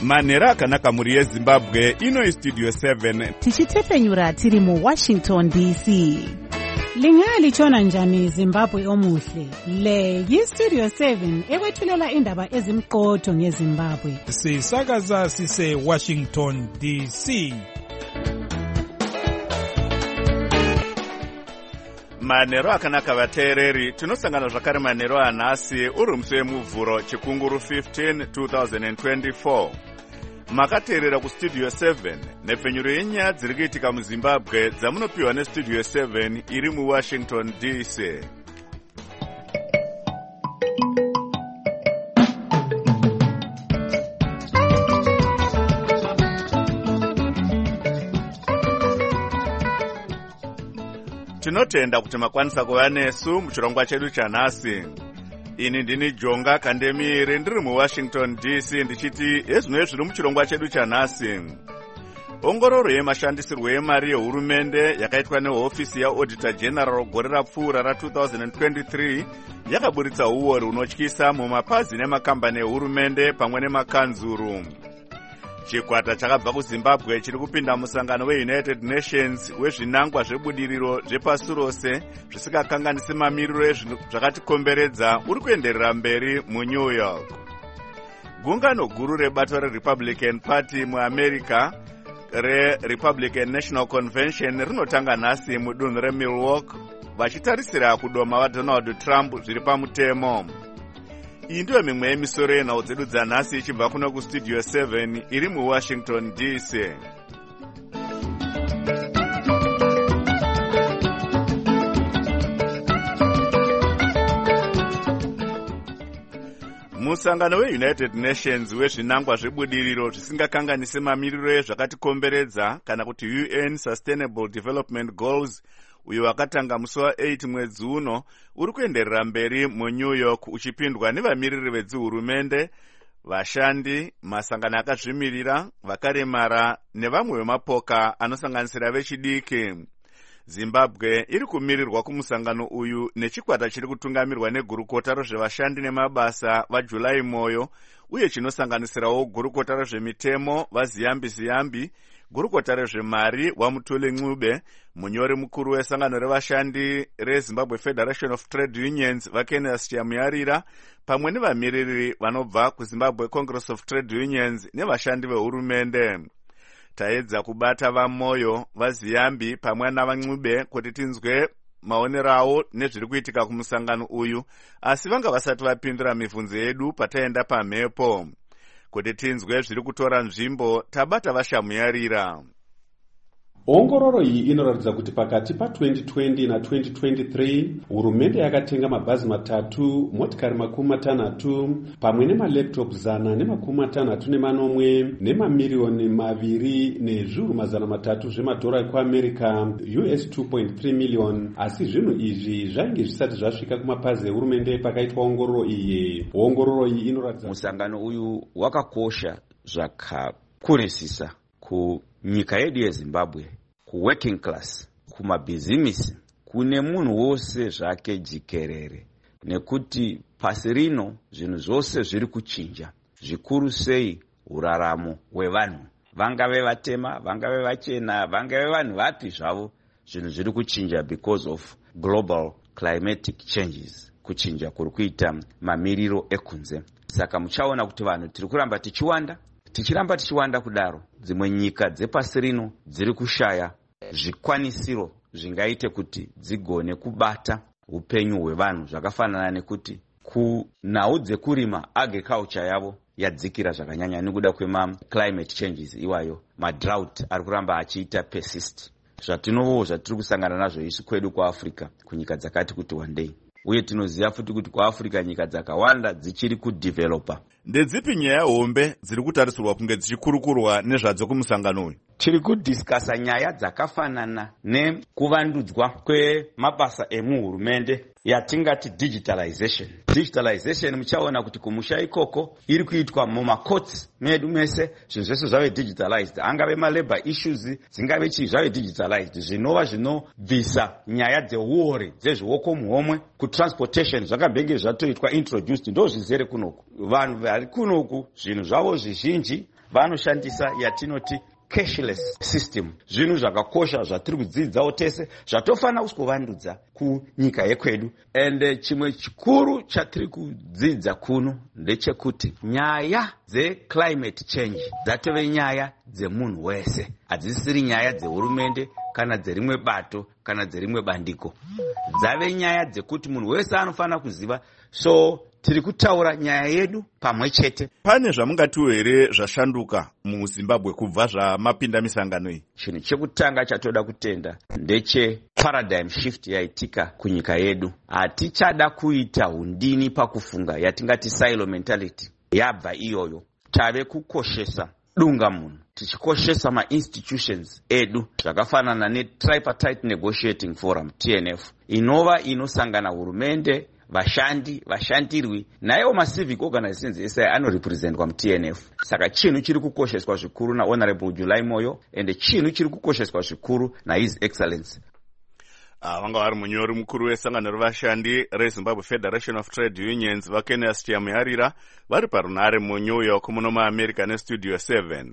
manhero akanaka muri yezimbabwe. Ino istudio 7 tichitefenyura tiri muWashington DC. Lingalitshona njani Zimbabwe omuhle? Le yistudio 7 ekwethulela indaba ezimqotho ngeZimbabwe. Sisakaza sise Washington DC. manhero akanaka vateereri. Tinosangana zvakare manhero anhasi uri musi wemuvhuro chikunguru 15 2024. Makateerera kustudio 7 nepfenyuro yenyaya dziri kuitika muZimbabwe dzamunopiwa nestudio 7 iri muWashington DC. Tinotenda kuti makwanisa kuva nesu muchirongwa chedu chanhasi. Ini ndini Jonga Kandemire ndiri muWashington DC ndichiti ezvimwe zviri muchirongwa chedu chanhasi. Ongororo yemashandisirwo yemari yehurumende yakaitwa nehofisi yaAuditor General gore rapfuura ra2023 yakaburitsa uori hunotyisa mumapazi nemakambani ehurumende pamwe nemakanzuru. Chikwata chakabva kuZimbabwe chiri kupinda musangano weUnited Nations wezvinangwa zvebudiriro zvepasi rose zvisingakanganisi mamiriro zvakatikomberedza uri kuenderera mberi muNew York. Gungano guru rebato reRepublican Party muAmerica reRepublican National Convention rinotanga nhasi mudunhu reMilwaukee vachitarisira kudoma vaDonald Trump zviri pamutemo. Iyi ndiyo mimwe yemisoro yenhau dzedu dzanhasi ichibva kuno kustudio 7 iri muWashington DC. Musangano weUnited Nations wezvinangwa zvebudiriro zvisingakanganisi mamiriro ezvakatikomberedza kana kuti UN Sustainable Development Goals uyo wakatanga musi wa8 mwedzi uno uri kuenderera mberi muNew York uchipindwa nevamiriri vedzihurumende, vashandi, masangano akazvimirira, vakaremara nevamwe vemapoka anosanganisira vechidiki. Zimbabwe iri kumirirwa kumusangano uyu nechikwata chiri kutungamirwa negurukota rezvevashandi nemabasa vaJulai Moyo uye chinosanganisirawo gurukota rezvemitemo vaZiyambi, gurukota rezvemari vaMutule Ncube, munyori mukuru wesangano revashandi reZimbabwe Federation of Trade Unions vaKenas Chamuyarira pamwe nevamiriri vanobva kuZimbabwe Congress of Trade Unions nevashandi vehurumende. Taedza kubata vaMoyo, vaZiyambi pamwe navaNcube kuti tinzwe maonero avo nezviri kuitika kumusangano uyu, asi vanga vasati vapindura mibvunzo yedu pataenda pamhepo. Kuti tinzwe zviri kutora nzvimbo, tabata vaShamuyarira. Ongororo iyi inoratidza kuti pakati pa2020 na 2023 hurumende yakatenga mabhazi 3, motikari 60 pamwe nemalaptop 160 nemamiliyoni 2 nezviuru 300 zvemadhora ekuAmerica US 2.3 million. Asi zvinhu izvi zvainge zvisati zvasvika kumapazi ehurumende pakaitwa ongororo iyi. Ongororo iyi inoratidza musangano uyu wakakosha zvakakurisisa kunyika yedu yeZimbabwe, kuworking class, kumabhizimisi, kune munhu wose zvake jikerere, nekuti pasi rino zvinhu zvose zviri kuchinja, zvikuru sei uraramo hwevanhu, vangave vatema, vangave vachena, vangave vanhu vapi zvavo, zvinhu zviri kuchinja because of global climatic changes, kuchinja kuri kuita mamiriro ekunze. Saka muchaona kuti vanhu tiri kuramba tichiramba kudaro, dzimwe nyika dzepasi rino dziri kushaya zvikwanisiro zvingaite kuti dzigone kubata upenyu hwevanhu, zvakafanana nekuti kunhau dzekurima agriculture yavo yadzikira zvakanyanya nekuda kwema-climate changes iwayo, madrought ari kuramba achiita persist. Zvatiri kusangana nazvo isu kwedu kuAfrica, kunyika dzakati kuti one day. Uye tinoziva futi kuti kuAfrica nyika dzakawanda dzichiri kudevelopa. Ndedzipi nyaya hombe dziri kutarisirwa kunge dzichikurukurwa nezvadzo kumusangano uyu? Tiri kudhiskasa nyaya dzakafanana nekuvandudzwa kwemabasa emuhurumende yatingati digitalization. Muchaona kuti kumusha ikoko iri kuitwa mumacourts medu mese, zvinhu zvese zvave digitalized, angave malabor issues dzingave chii zvave digitalized, zvinova zvinobvisa nyaya dzeuori dzezvioko muhomwe. Kutransportation zvakambenge zvatoitwa introduced, ndo zvizere kunoku. Vanhu vari kunoku zvinhu zvavo zvizhinji vanoshandisa yatinoti cashless system. Zvinhu zvakakosha zvatiri kudzidzawo tese zvatofanira kusivandudza kunyika yekwedu. And chimwe chikuru chatiri kudzidza kuno ndechekuti nyaya climate change dzatove nyaya dzemunhu wese, hadzisiri nyaya dzehurumende kana dzerimwe bato kana dzerimwe bandiko. Dzave nyaya dzekuti munhu wese anofanira kuziva. So tiri kutaura nyaya yedu pamwe chete. Pane zvamungatiwo here zvashanduka muZimbabwe kubva zvamapinda misangano iyi? Chinhu chekutanga chatoda kutenda ndeche paradigm shift yaitika kunyika yedu. Hatichada kuita hundini pakufunga yatingati silo mentality. Yabva iyoyo. Tave kukoshesa dunga munhu, tichikoshesa ma-institutions edu zvakafanana ne-tripartite negotiating forum TNF inova inosangana hurumende, vashandi, vashandirwi naiwo ma-civic organizations ese anorepresentwa mu-TNF. Saka chinhu chiri kukosheswa zvikuru naHonorable July Moyo ende chinhu chiri kukosheswa zvikuru naHis Excellency. Vanga vari munyori mukuru wesangano revashandi reZimbabwe Federation of Trade Unions vaKenes Chiyamuyarira vari parunhare muNew York muno muAmerica neStudio 7.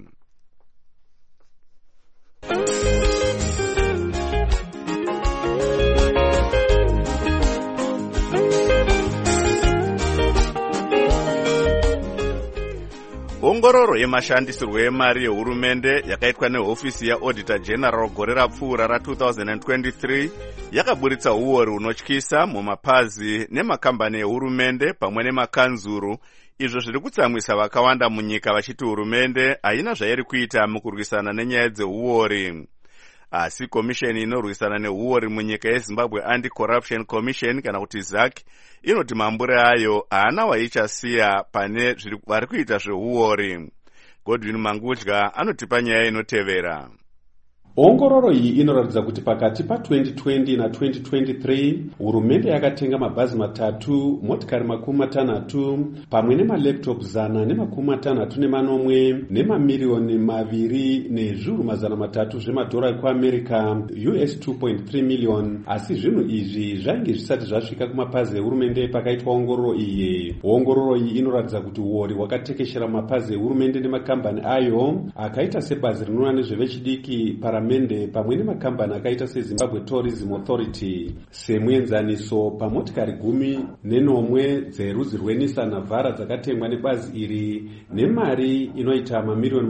Ongororo yemashandisirwo emari yehurumende yakaitwa nehofisi yaAuditor General gore rapfuura ra2023 yakaburitsa uori hunotyisa mumapazi nemakambani ehurumende pamwe nemakanzuru, izvo zviri kutsamwisa vakawanda munyika vachiti hurumende haina zvairi kuita mukurwisana nenyaya dzeuori. Asi komisheni inorwisana neuori munyika yeZimbabwe Anti-Corruption Commission kana kuti ZAC inoti mambure ayo haana waichasiya pane vari kuita zveuori. Godwin Mangudya anotipa nyaya inotevera. Ongororo iyi inoratidza kuti pakati pa2020 na2023 hurumende yakatenga mabhazi 3, motikari 60 pamwe nemalaptop 164 nemamiliyoni 2.3 zvemadhora ekuAmerica US 2.3 million. Asi zvinhu izvi zvainge zvisati zvasvika kumapazi ehurumende pakaitwa ongororo iyi. Ongororo iyi inoratidza kuti uori hwakatekeshera mapazi ehurumende nemakambani ayo akaita sebazi rinoona nezvevechidiki paramende pamwe nemakambani akaita seZimbabwe Tourism Authority. Semuenzaniso, pamotikari 14 dzerudzi rweNissan Navara dzakatengwa nebazi iri nemari inoita mamiliyoni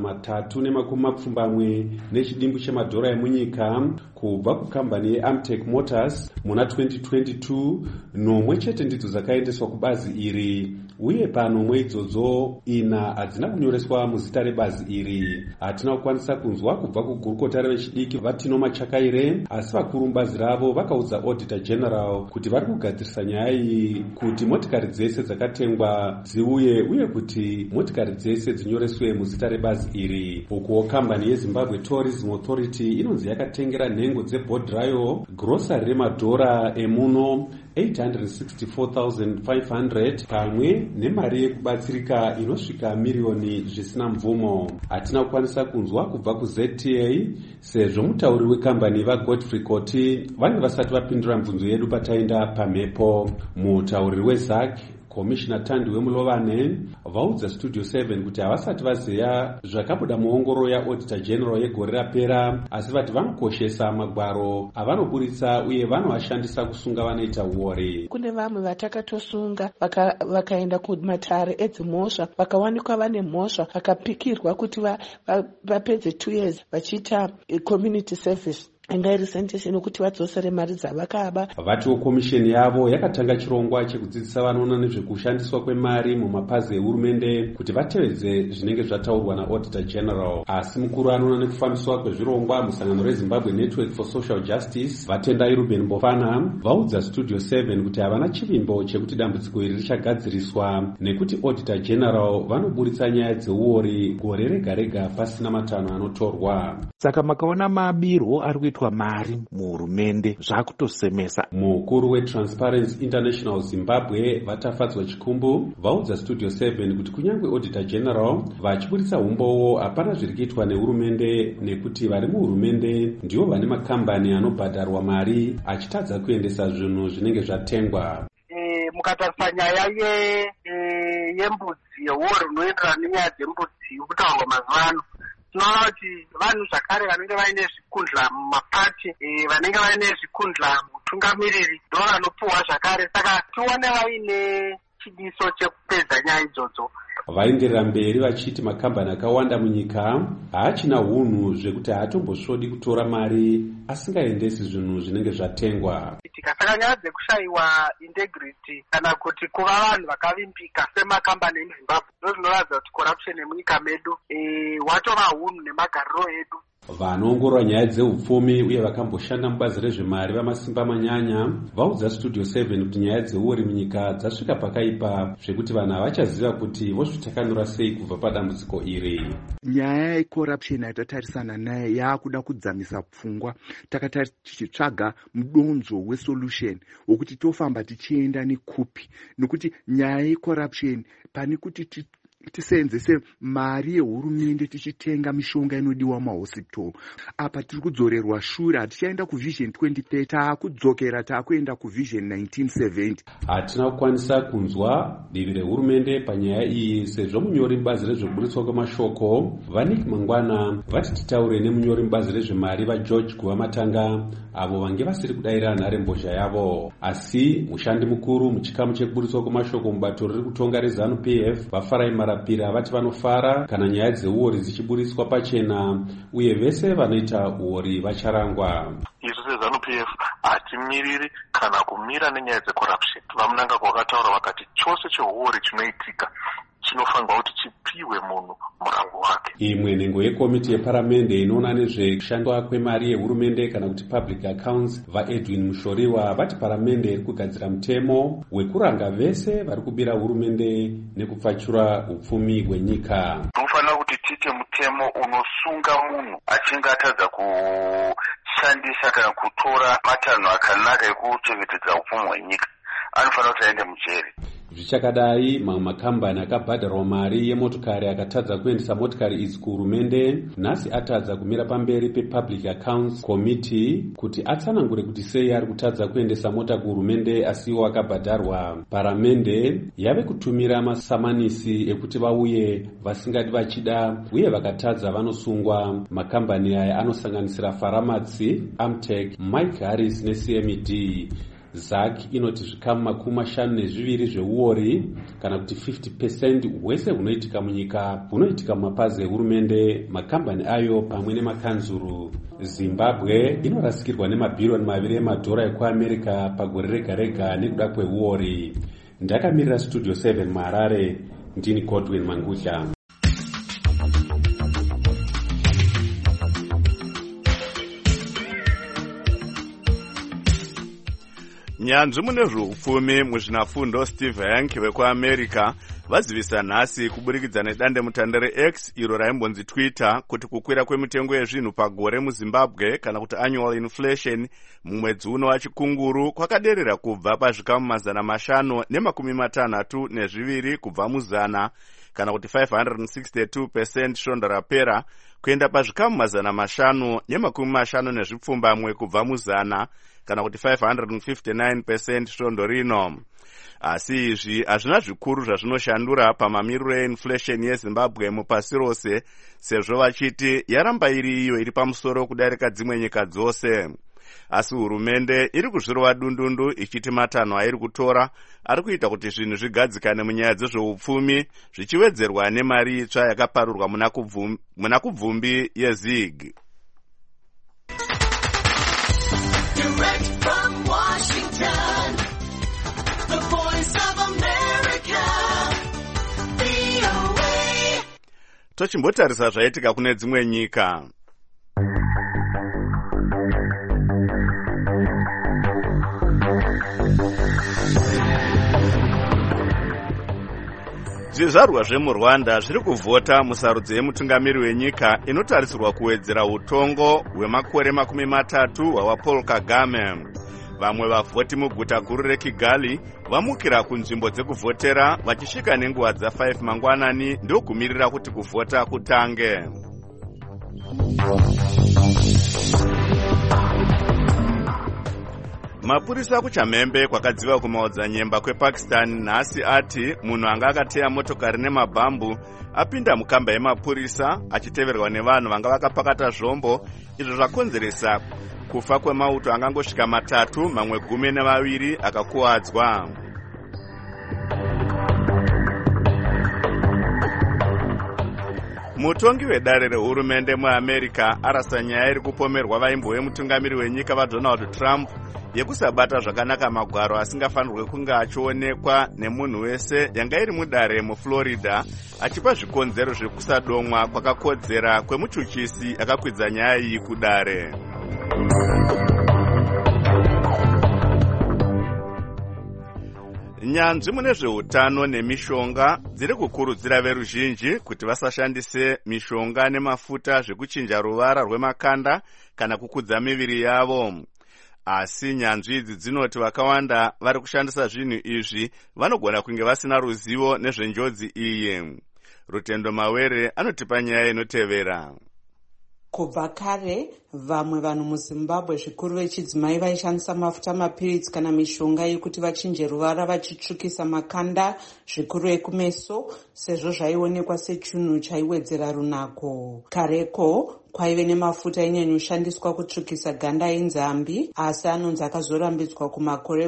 320 nechidimbu chemadhora emunyika kubva kukambani yeAmtech Motors muna 2022, nomwe chete ndidzo dzakaendeswa kubazi iri, uye panomwe idzodzo 4 hadzina kunyoreswa muzita rebazi iri. Hatina kukwanisa kunzwa kubva kugurukota revechidiki Vatino Machakaire, asi vakuru mubazi ravo vakaudza Auditor General kuti vari kugadzirisa nyaya iyi kuti motikari dzese dzakatengwa dziuye uye kuti motikari dzese dzinyoreswe muzita rebazi iri. Ukuwo kambani yeZimbabwe Tourism Authority inonzi yakatengera nhengo dzebhodhirayo grosari remadhora emuno 864,500 pamwe nemari yekubatsirika inosvika miliyoni zvisina mvumo. Hatina kukwanisa kunzwa kubva kuZTA sezvo mutauri wekambani vaGodfrey Koti vange vasati vapindura mibvunzo yedu pataenda pamhepo. Mutauri weZAC Komishina Tandi Wemulovane vaudza Studio 7 kuti havasati vaziva zvakabuda muongororo yaAuditor General yegore rapera, asi vati vanokoshesa magwaro avanoburitsa uye vanovashandisa kusunga vanoita uori. Kune vamwe vatakatosunga vakaenda kumatare edzimhosva vakawanikwa vane mhosva vakapikirwa kuti vapedze 2 years vachiita community service angairisentesheni kuti vadzosere mari dzavakaba. Vatiwo komisheni yavo yakatanga chirongwa chekudzidzisa vanoona nezvekushandiswa kwemari mumapazi ehurumende kuti vatevedze zvinenge zvataurwa naAuditor General. Asi mukuru anoona nekufambiswa kwezvirongwa musangano reZimbabwe Network for Social Justice Vatendai Ruben Bofana vaudza Studio 7 kuti havana chivimbo chekuti dambudziko iri richagadziriswa nekuti Auditor General vanoburitsa nyaya dzeuori gore rega rega pasina matanho anotorwa. Saka makaona mabirwo ari kuitwa mari muhurumende zvakutosemesa. Mukuru weTransparency International Zimbabwe Vatafadzwa Chikumbu vaudza Studio 7 kuti kunyange Auditor General vachiburitsa umbowo hapana zviri kuitwa nehurumende nekuti vari muhurumende ndivo vane makambani anobhadharwa mari achitadza kuendesa zvinhu zvinenge zvatengwa. Mukatarisa nyaya yembudzi yeuori unoenderana nenyaya dzembudzi iri kutaurwa mazuva ano. Tinoona kuti vanhu zvakare vanenge vaine zvikundla mumapati, vanenge vaine zvikundla mutungamiriri ndo vanopuhwa zvakare. Saka tione vaine chidiso chekupedza nyaya idzodzo. Vaenderera mberi vachiti makambani akawanda munyika haachina hunhu zvekuti haatombosvodi kutora mari asingaendesi zvinhu zvinenge zvatengwa. Saka nyaya dzekushayiwa integrity kana kuti kuva vanhu vakavimbika semakambani emuZimbabwe ndo zvinoratidza kuti corruption yemunyika medu watova hunhu nemagariro edu. Vanoongorora nyaya dzeupfumi uye vakamboshanda mubazi rezvemari vamasimba manyanya vaudza Studio 7 kuti nyaya dzeuori munyika dzasvika pakaipa zvekuti vanhu havachaziva kuti vozvitakanura sei kubva padambudziko iri. Nyaya yecorruption yatatarisana naye yaakuda kudzamisa pfungwa. Takatari tichitsvaga mudonzo wesolution wokuti tofamba tichienda nekupi, nokuti nyaya yecorruption pane kuti tiseenzese mari yehurumende tichitenga mishonga inodiwa mahospital. Apa tiri kudzorerwa shure, hatichaenda kuvision 2030, taakudzokera taakuenda kuvision 1970. Hatina kukwanisa kunzwa divi rehurumende panyaya iyi sezvo munyori mubazi rezvekuburitswa kwemashoko Vanik Mangwana vati titaure nemunyori mubazi rezvemari vaGeorge Guvamatanga avo vange vasiri kudayira nharembozha yavo. Asi mushandi mukuru muchikamu chekuburitswa kwemashoko mubato riri kutonga reZANU-PF vaFarai Marapira vati vanofara kana nyaya dzeuori dzichiburitswa pachena uye vese vanoita uori vacharangwa. Isu seZANU-PF hatimiriri kana kumira nenyaya dzecorruption. Vamunanga kwakataura vakati chose cheuori chinoitika chinofanirwa kuti chipiwe munhu murango wake. Imwe nhengo yekomiti yeparamende inoona nezvekushandwa kwemari yehurumende kana kuti public accounts vaEdwin Mushoriwa vati paramende iri kugadzira mutemo wekuranga vese vari kubira hurumende nekupfachura upfumi hwenyika. Tofanira kuti tiite mutemo unosunga munhu achinge atadza kushandisa kana kutora matanho akanaka ekuchengetedza upfumi hwenyika, anofanira kuti aende mujeri. Zvichakadai mamwe makambani akabhadharwa mari yemotokari akatadza kuendesa motikari idzi kuhurumende nhasi atadza kumira pamberi pepublic accounts committee kuti atsanangure kuti sei ari kutadza kuendesa mota kuhurumende asiwo akabhadharwa. Paramende yave kutumira masamanisi ekuti vauye vasingati vachida uye vakatadza vanosungwa. Makambani aya anosanganisira Faramatsi, Amtech, Mike Harris neCMD. ZAC inoti zvikamu 52 zveuori kana kuti 50% hwese hunoitika munyika hunoitika mumapazi ehurumende, makambani ayo pamwe nemakanzuru. Zimbabwe inorasikirwa nemabhiriyoni 2 emadhora ekuAmerica pagore rega rega nekuda kweuori. Ndakamirira Studio 7 muHarare, ndini Godwin Mangutya. Nyanzvi mune zveupfumi muzvinafundo Steve Hanke vekuAmerica vazivisa nhasi kuburikidza nedandemutande reX iro raimbonzi Twitter kuti kukwira kwemitengo yezvinhu pagore muZimbabwe kana kuti annual inflation mumwedzi uno wachikunguru kwakaderera kubva pazvikamu 562 kubva muzana kana kuti 562% svondo rapera kuenda pazvikamu 550 kubva muzana kana kuti 559% svondo rino. Asi izvi hazvina zvikuru zvazvinoshandura pamamiriro einflation yeZimbabwe mupasi rose, sezvo vachiti yaramba iri iyo iri pamusoro kudarika dzimwe nyika dzose. Asi hurumende iri kuzvirova dundundu ichiti matanho airi kutora ari kuita kuti zvinhu zvigadzikane munyaya dzezveupfumi zvichiwedzerwa nemari itsva yakaparurwa muna kubvumbi yeZIG. Direct from Washington, the voice of America, VOA. Tochimbotarisa zvaitika kune dzimwe nyika. Zvizvarwa zvemuRwanda zviri kuvhota musarudzo yemutungamiri wenyika inotarisirwa kuwedzera utongo hwemakore 30 hwaPaul Kagame. Vamwe vavhoti muguta guru reKigali vamukira kunzvimbo dzekuvhotera vachisvika nenguva dza5 mangwanani ndokumirira kuti kuvhota kutange. Mapurisa kuChamhembe kwakadziva kumaodzanyemba kwePakistan nhasi ati munhu anga akateya motokari nemabhambu apinda mukamba yemapurisa achiteverwa nevanhu vanga vakapakata zvombo, izvo zvakonzeresa kufa kwemauto angangosvika 3, mamwe 12 akakuwadzwa. Mutongi wedare rehurumende muAmerica arasa nyaya iri kupomerwa vaimbo vemutungamiri wenyika vaDonald Trump yekusabata zvakanaka magwaro asingafanirwe kunge achionekwa nemunhu wese yanga iri mudare muFlorida, achipa zvikonzero zvekusadomwa kwakakodzera kwemuchuchisi akakwidza nyaya iyi kudare. Nyanzvi mune zveutano nemishonga dziri kukurudzira veruzhinji kuti vasashandise mishonga nemafuta zvekuchinja ruvara rwemakanda kana kukudza miviri yavo. Asi nyanzvi idzi dzinoti vakawanda vari kushandisa zvinhu izvi vanogona kunge vasina ruzivo nezvenjodzi iyi. Rutendo Mawere anotipa nyaya inotevera. Kubva kare vamwe vanhu muZimbabwe zvikuru vechidzimai vaishandisa mafuta, mapiritsi kana mishonga yekuti vachinje ruvara vachitsvukisa makanda, zvikuru ekumeso, sezvo zvaionekwa sechinhu chaiwedzera runako. Kareko kwaive nemafuta ainyanyoshandiswa kutsvukisa ganda enzambi, asi anonzi akazorambidzwa kumakore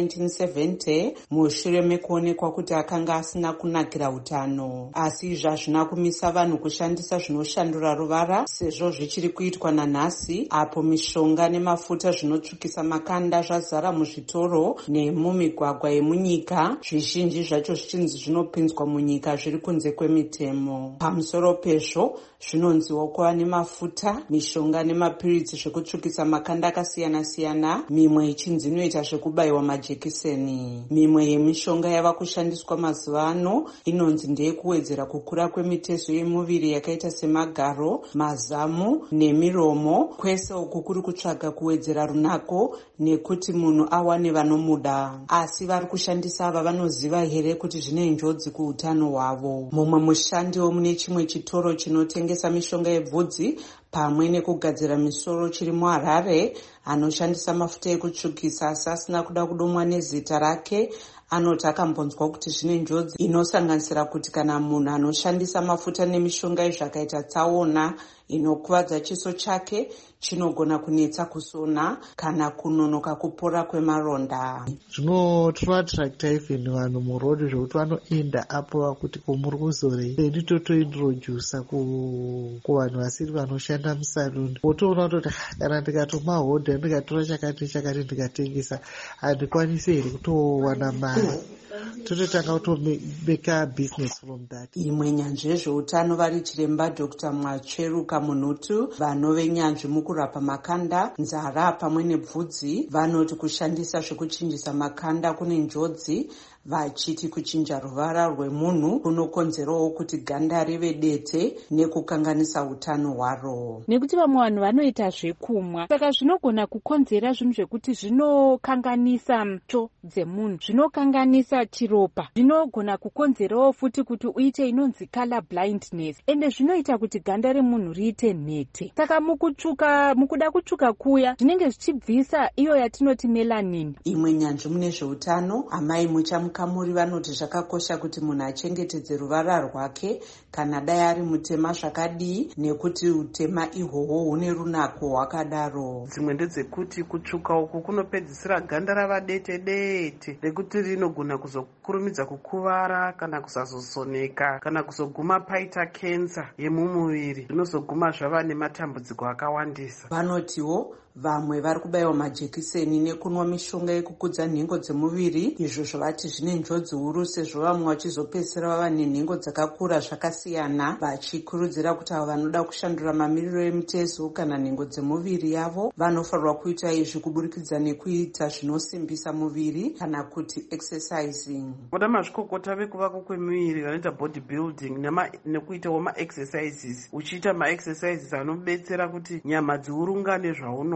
kuma1970 mushure mekuonekwa kuti akanga asina kunakira utano. Asi izvi hazvina kumisa vanhu kushandisa zvinoshandura ruvara, sezvo zvichiri kuitwa nanhasi, apo mishonga nemafuta zvinotsvukisa makanda zvazara muzvitoro nemumigwagwa yemunyika, zvizhinji zvacho zvichinzi zvinopinzwa munyika zviri kunze kwemitemo. Pamusoro pezvo, zvinonziwo kuva nemafuta, mishonga nemapiritsi zvekutsvukisa makanda akasiyana-siyana, mimwe ichinzi inoita zvekubayiwa majekiseni. Mimwe yemishonga yava kushandiswa mazuva ano inonzi ndeyekuwedzera kukura kwemitezo yemuviri yakaita semagaro, mazamu nemiromo, kwese uku kuri kutsvaga kuwedzera runako nekuti munhu awane vanomuda. Asi vari kushandisa ava vanoziva here kuti zvine njodzi kuutano hwavo. Mumwe mushandi womune chimwe chitoro chinotengesa mishonga yebvudzi pamwe nekugadzira misoro chiri muHarare anoshandisa mafuta ekutsvukisa asi asina kuda kudomwa nezita rake, anoti akambonzwa kuti zvine njodzi inosanganisira kuti kana munhu anoshandisa mafuta nemishonga izvakaita tsaona inokuvadza chiso chake, chinogona kunetsa kusona kana kunonoka kupora kwemaronda. Zvinotoattracta even vanhu murodhi zvekuti vanoenda apo kuti komuri kuzorei, nditotointrodusa kuvanhu vasiri vanoshanda musaluni. Wotoona kutoti kana ndikatomahodha ndikatora chakati chakati ndikatengesa handikwanisi here kutowana mari. Tototanga kutobeka business from that. Imwe nyanzvi yezveutano vari chiremba Dr. Mwacheruka Munutu, vanove nyanzvi mukurapa makanda, nzara pamwe nebvudzi, vanoti kushandisa zvekuchinjisa makanda kune njodzi, vachiti kuchinja ruvara rwemunhu kunokonzerawo kuti ganda rive dete nekukanganisa utano hwaro. Nekuti vamwe vanhu vanoita zvekumwa, saka zvinogona kukonzera zvinhu zvekuti zvinokanganisa mtsvo dzemunhu, zvinokanganisa chiropa, zvinogona kukonzerawo futi kuti uite inonzi color blindness, ende zvinoita kuti ganda remunhu riite nhete. Saka mukuda kutsvuka kuya zvinenge zvichibvisa iyo yatinoti melanin. Imwe nyanzvi mune zveutano, amai muchamukamuri vanoti zvakakosha kuti munhu achengetedze ruvara rwake kana dai ari mutema zvakadii, nekuti utema ihwohwo hune runako hwakadaro. Dzimwe ndedzekuti kutsvuka uku kunopedzisira ganda rava dete dete rekuti rinogona kuzokurumidza kukuvara kana kusazosoneka kana kuzoguma paita kensa yemumuviri, zvinozoguma zvava nematambudziko akawandisa. Vanotiwo vamwe vari kubayiwa majekiseni nekunwa mishonga yekukudza nhengo dzemuviri, izvo zvavati zvine njodzi huru sezvo vamwe vachizopedzisira vava nenhengo dzakakura zvakasiyana, vachikurudzira kuti avo vanoda kushandura mamiriro emitezo kana nhengo dzemuviri yavo vanofanirwa kuita izvi kuburikidza nekuita zvinosimbisa muviri kana kuti exercising. Voda mazvikokota vekuvako kwemuviri vanoita body building nekuitawo maexercises, uchiita maexercises anobetsera kuti nyama dziurungane zvaunoda.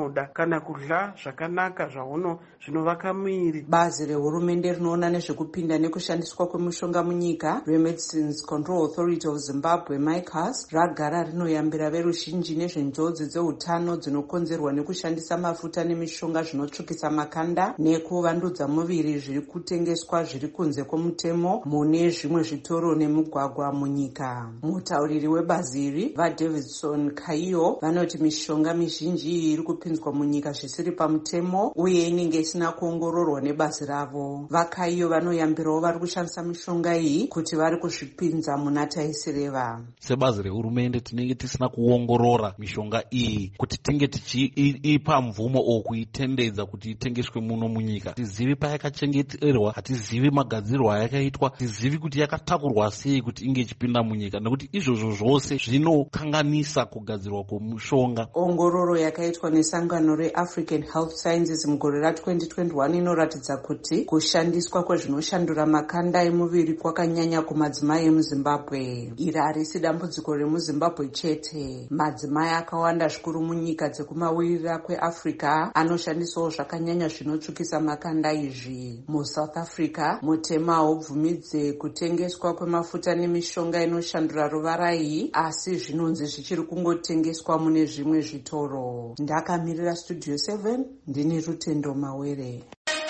zvaunoda kana kudya zvakanaka zvinovaka muviri. Bazi rehurumende rinoona nezvekupinda nekushandiswa kwemishonga munyika reMedicines Control Authority of Zimbabwe MICAS ragara rinoyambira veruzhinji nezvenjodzi dzeutano dzinokonzerwa nekushandisa mafuta nemishonga zvinotsvukisa makanda nekuvandudza muviri zviri kutengeswa zviri kunze kwomutemo mune zvimwe zvitoro nemugwagwa munyika. Mutauriri webazi iri vaDavidson Kaiyo vanoti mishonga mizhinji iri kupinzwa munyika zvisiri pamutemo uye inenge isina kuongororwa nebazi ravo. VaKaiyo vanoyambirawo vari kushandisa mishonga iyi kuti vari kuzvipinza muna taisireva. Sebazi rehurumende tinenge tisina kuongorora mishonga iyi kuti tinge tichiipa mvumo o kuitendedza kuti itengeswe muno munyika. Hatizivi payakachengeterwa, hatizivi magadzirwo ayakaitwa, hatizivi kuti yakatakurwa sei kuti inge ichipinda munyika, nekuti izvozvo zvose zvinokanganisa kugadzirwa kwemishonga. Ongororo yakaitwa nesangano reAfrican Health Sciences mugore ra2021 inoratidza kuti kushandiswa kwezvinoshandura makanda emuviri kwakanyanya kumadzimai emuZimbabwe. Iri harisi dambudziko remuZimbabwe chete. Madzimai akawanda zvikuru munyika dzekumavirira kweAfrica anoshandisawo zvakanyanya zvinotsvukisa makanda izvi. MuSouth Africa mutemo haubvumidze kutengeswa kwemafuta nemishonga inoshandura ruvara iyi, asi zvinonzi zvichiri kungotengeswa mune zvimwe zvitoro. Ndakamirira Studio 7 ndini Rutendo Mawere.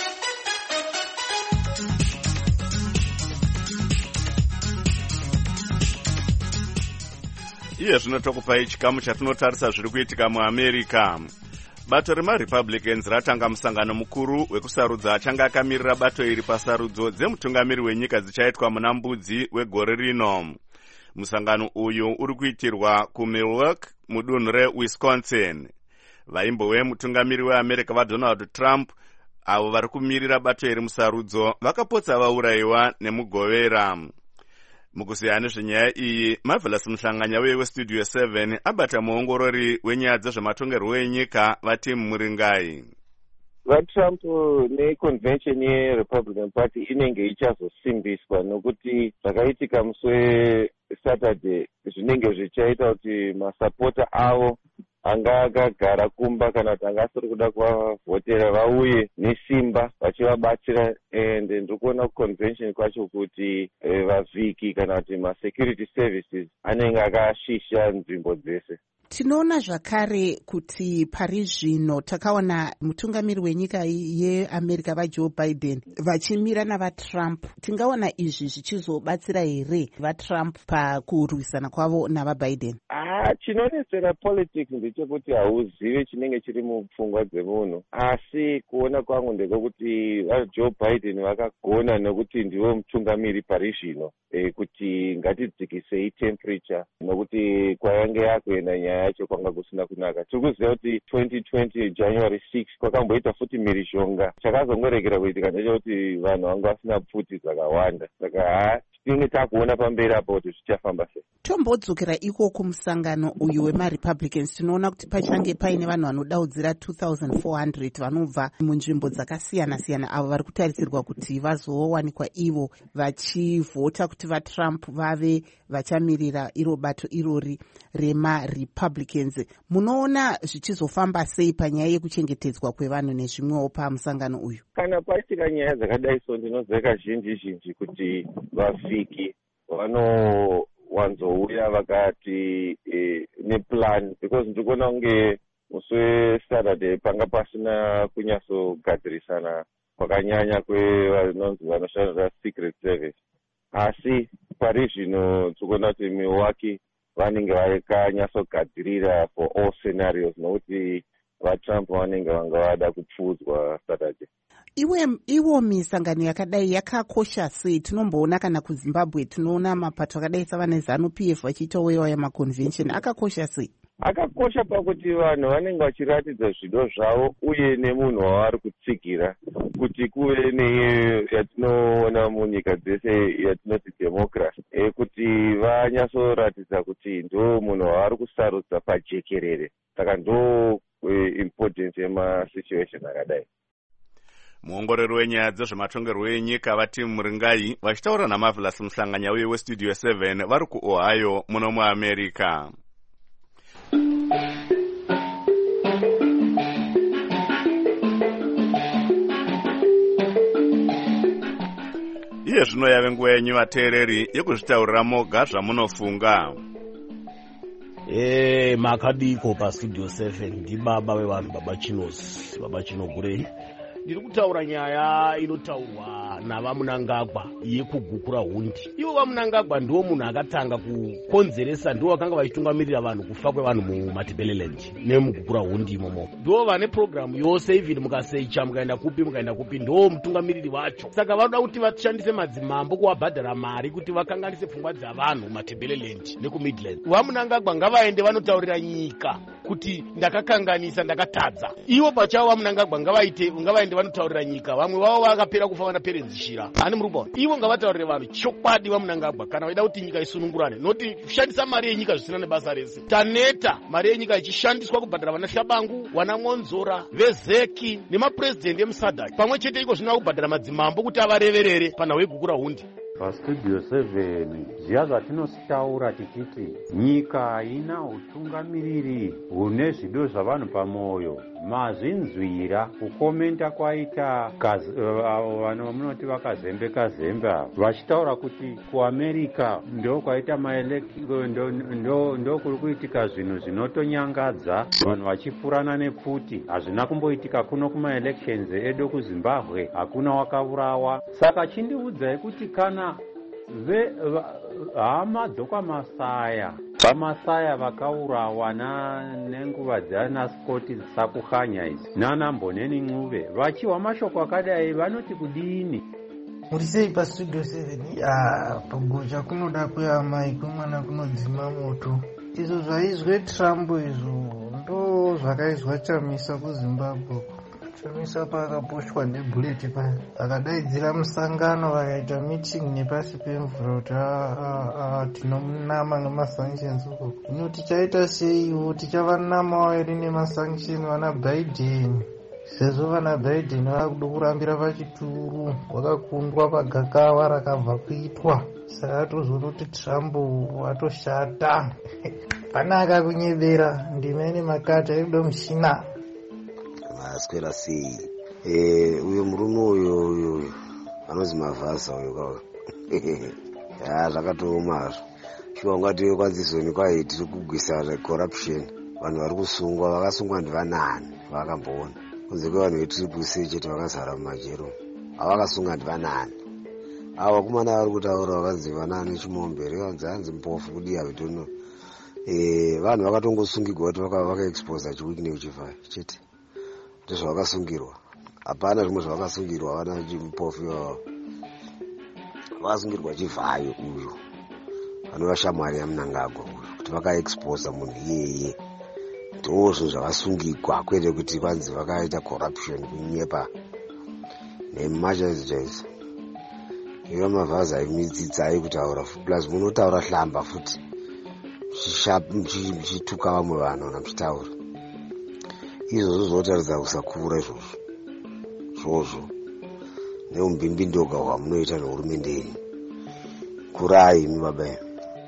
Iye zvino tokupai chikamu chatinotarisa zviri kuitika muAmerica. Bato remaRepublicans ratanga musangano mukuru wekusarudza achanga akamirira bato iri pasarudzo dzemutungamiri wenyika dzichaitwa muna Mbudzi wegore rino. Musangano uyu uri kuitirwa kuMilwaukee mudunhu reWisconsin. Vaimbo wemutungamiri weAmerica vaDonald Trump avo vari kumirira bato iri musarudzo vakapotsa vaurayiwa nemugovera. Mukusiyana nezvenyaya iyi, Marvelous Muhlanganya weStudio 7 abata muongorori wenyaya dzezvematongerwo enyika vaTim Muringai. VaTrump neconvention yeRepublican Party inenge ichazosimbiswa nokuti zvakaitika musi weSaturday zvinenge zvichaita kuti masapota avo anga akagara kumba kana kuti anga asiri kuda kuvavhotera vauye nesimba vachivabatsira. And ndiri kuona kuconvention kwacho kuti vavhiki kana kuti masecurity services anenge akashisha nzvimbo dzese. Tinoona zvakare kuti pari zvino takaona mutungamiri wenyika yeAmerica vaJoe Biden vachimira navaTrump. Tingaona izvi zvichizobatsira here vaTrump pakurwisana kwavo navaBiden? Chinonetsera politics ndechekuti hauzive chinenge chiri mupfungwa dzemunhu, asi kuona kwangu ndekwokuti vaJoe Biden vakagona nokuti ndivo mutungamiri pari zvino kuti ngatidzikisei temperature, nokuti kwayange yakuenda nyaya yacho kwanga kusina kunaka. Tiri kuziva kuti 2020 January 6 kwakamboita futi mhirizhonga. Chakazongoregera kuitika ndechekuti vanhu vanga vasina pfuti dzakawanda, saka tinenge takuona pamberi apa kuti zvichafamba sei. Tombodzokera iko kumusangano uyu wemaRepublicans, tinoona kuti pachange paine vanhu vanodaudzira 2400 vanobva munzvimbo dzakasiyana-siyana avo vari kutarisirwa kuti vazowanikwa ivo vachivhota kuti vaTrump vave vachamirira iro bato irori remaRepublicans. Munoona zvichizofamba sei panyaya yekuchengetedzwa kwevanhu nezvimwewo pamusangano uyu? Kana paitika nyaya dzakadai so ndinoziva kazhinji kuti vavhiki vanowanzouya vakati neplan, because ndikuona kunge musi weSaturday panga pasina kunyatsogadzirisana kwakanyanya kwevanonzi vanoshandira secret service. Asi pari zvino tikuona kuti Milwaukee vanenge vakanyatsogadzirira for all scenarios, nokuti vaTrump vanenge vanga vada kupfudzwa Saturday. Iwo misangano yakadai yakakosha sei? Tinomboona kana kuZimbabwe tinoona mapato akadai savana ZANU-PF vachiitawo yamaconvention. Akakosha sei? Akakosha pakuti vanhu vanenge vachiratidza zvido zvavo uye nemunhu wavari kutsigira kuti kuve neiyo yatinoona munyika dzese yatinoti democracy, kuti vanyatsoratidza kuti ndo munhu wavari kusarudza pajekerere. Saka ndo importance yemasituation akadai. Muongorori wenyaya dzezvematongerwo enyika vaTim Muringai vachitaura naMarvelous Muhlanganya weStudio 7 vari kuOhio muno muAmerica. iye zvino yave nguva yenyu vateereri yekuzvitaurira moga zvamunofunga. Makadiko pastudio 7 ndibaba vevanhu, baba Chinogurei. Ndiri kutaura nyaya inotaurwa navamunangagwa yekugukura hundi. Ivo vamunangagwa ndiwo munhu akatanga kukonzeresa, ndiwo vakanga vachitungamirira vanhu kufa kwevanhu muMatebeleland nemugukura hundi imomo. Ndiwo vane programu yose, even mukaseicha mukaenda kupi ndiwo mutungamiriri vacho. Saka vanoda kuti vashandise madzimambo kuvabhadhara mari kuti vakanganise pfungwa dzavanhu muMatebeleland nekuMidland. Vamunangagwa ngavaende vanotaurira nyika kuti ndakakanganisa, ndakatadza. Ivo pachavo vamunangagwa ngavaende vanotaurira nyika. Vamwe vavo vakapera kufa vanaperenzishira. Ani murubona. Ivo ngavataurire vanhu chokwadi vamunangagwa kana vaida kuti nyika isunungurane. Noti kushandisa mari yenyika zvisina nebasa rese. Taneta mari yenyika ichishandiswa kubhadhara vana Shabangu, vana Ngonzora, vezeki nemapresident emuSADC. Pamwe chete iko zvinoda kubhadhara madzimambo kuti avareverere panhau yegukura hundi. Pastudio 7 zviya zvatinotaura tichiti nyika haina utungamiriri hune zvido zvavanhu pamwoyo. Mazvinzwira kukomenta kwaita vanhu vamunoti vakazembe vachitaura kuti kuAmerica ndo kwaita ndo kuri kuitika zvinhu zvinotonyangadza, vanhu vachipurana nepfuti. Hazvina kumboitika kuno kumaelections edu kuZimbabwe, hakuna wakaurawa. Saka chindiudzai kuti kana hama dzokwaMasaya vaMasaya vakaurawa nenguva dzana Scott Sakukhanya idzi nana Mboneni Ncube vachiwa mashoko akadai vanoti kudini? Murisei pastudio 7 pagoja kunoda kuyamai kwemwana kunodzima moto. Izvo zvaizwe Trump izvo ndo zvakaizwa Chamisa kuZimbabwe. Chamisa paakaposhwa nebuleti paya akadaidzira musangano vakaita meeting nepasi pemvura kuti tinomunama nemasanctions uko. Hino tichaita seiwo, tichavanamawo ere nemasanction vana Biden? Sezvo vana Biden vakuda kurambira pachituru, vakakundwa pagakawa rakabva kuitwa. Saka atozonoti Trump watoshata. Panaka kunyebera ndime nemakata ekuda mushina. Aswera sei uyo murume uyo anozi Mavhasa uyo kawa zvakatoomazvo shuwa ungati kwanzizoni kwai tiri kugwisa corruption. Vanhu vari kusungwa, vakasungwa ndivanani vakamboona kunze kwevanhu veTriple chete vakazara mumajero. Avakasunga ndivanani ava vakomana vari kutaura vakanzi vanani Chimombe rekanzi mpofu kudiya vitono. Vanhu vakatongosungirwa kuti vakaexposa chiwikine uchivhaya chete ndozvavakasungirwa. Hapana zvimwe zvavakasungirwa vana chimupofu ivavo, vakasungirwa chivhayo uyu vanova shamwari yaMunangagwa uyu kuti vakaexposa munhu iyeye. Ndo zvinhu zvavasungirwa, kwete kuti kwanzi vakaita corruption kunyepa nemachaizi. Iva Mavhaza aimidzidzai kutaura plus munotaura hlamba futi muchituka vamwe vanhu namuchitaura. Izvozvo zvotaridza kusakura izvozvo neumbimbindoga hwamunoita nehurumende yenyu. Kurai imi baba yenyu.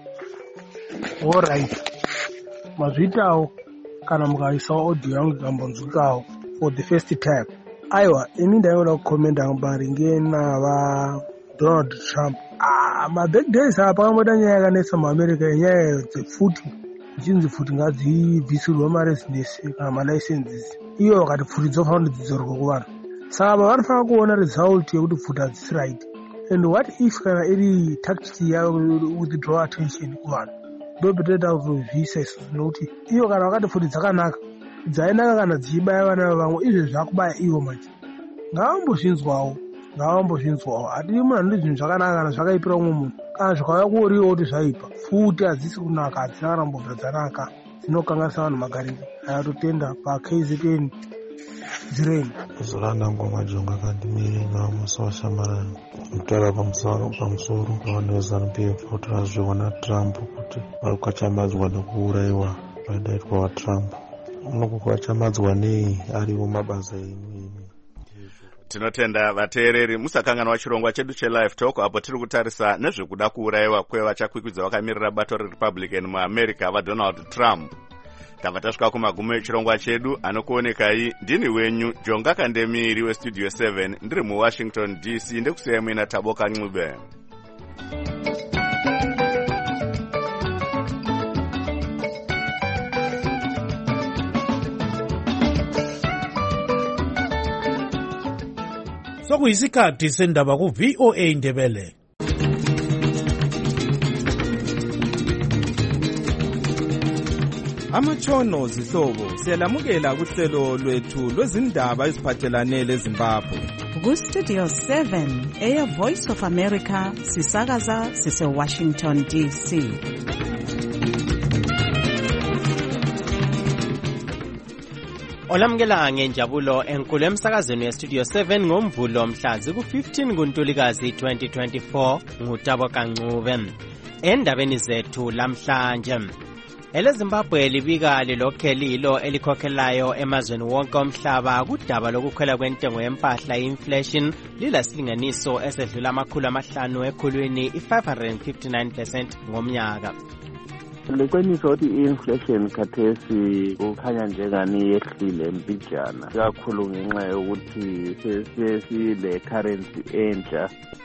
Alright, mazviitawo kana mukaisawo audio yangu ikambonzwikawo for the first time. Aiwa, ini ndaiona kukomenda maringe nava Donald Trump. Mabig days apa pakamboita nyaya yakanetsa muAmerica yenyaya dzepfuti, ichinzi pfuti ngadzibvisirwe maresidence kana malaisenses. Iyo vakati pfuti dzofanira kuti dzidzorwe kuvanhu. Saka vanofanira kuona result yekuti pfuti hadzisi right. And what if kana iri tactics yavo withdraw attention kuvanhu? Ndopeteta kuzozvisa isusu nokuti iyo kana vakati pfuti dzakanaka, dzainaka kana dzichibaya vana vamwe, izvo zvakubaya ivo manje. Ngavambozvinzwawo. Hatiri munhu anoita zvinhu zvakanaka kana zvakaipira umwe munhu. Kana zvikauya kuoriwo kuti zvaipa, pfuti hadzisi kunaka, hadzina kana mbobva dzanaka, dzinokanganisa vanhu magariro. Ayatotenda paKZN dzireni. Kuzoranda ngoma jonga kandimiringa musi washamara mutaura pamusoro pavanhu veZANU-PF kuti vazviona Trump kuti vari kwachambadzwa nekuurayiwa padaitwa waTrump. Munoko kwachambadzwa nei ariwo mabasa enyu? Tinotenda vateereri musakanganwa chirongwa chedu cheLive Talk apo tiri kutarisa nezvekuda kuurayiwa kwevachakwikwidza vakamirira bato reRepublican muAmerica vaDonald Trump. tabva tasvika kumagumo echirongwa chedu. Anokuonekai ndini wenyu Jonga Kandemiri westudio 7 ndiri muWashington DC. Ndekusiyai muina Taboka Ncube. Sokuyisikhathi sendaba ku-VOA Indebele. Amatshono zihlobo siyalamukela kuhlelo lwethu lwezindaba eziphathelane leZimbabwe. Ku-Studio 7 eya Voice of America sisakaza sise-Washington DC. Olamukela ngenjabulo enkulu emsakazweni weStudio 7 ngomvulo mhlazi ku-15 kuNtulikazi 2024 nguTaboka Ncube. Endabeni zethu lamhlanje, eleZimbabwe libika lilokhe lilo elikhokhelayo emazweni wonke omhlaba kudaba lokukhwela kwentengo yempahla inflation lilesilinganiso esedlula 500 ekhulwini i-559% ngomnyaka. Liqiniso ukuthi i-inflation khathesi kukhanya njengani yehlile mbijana kakhulu ngenxa yokuthi sesile currency entsha.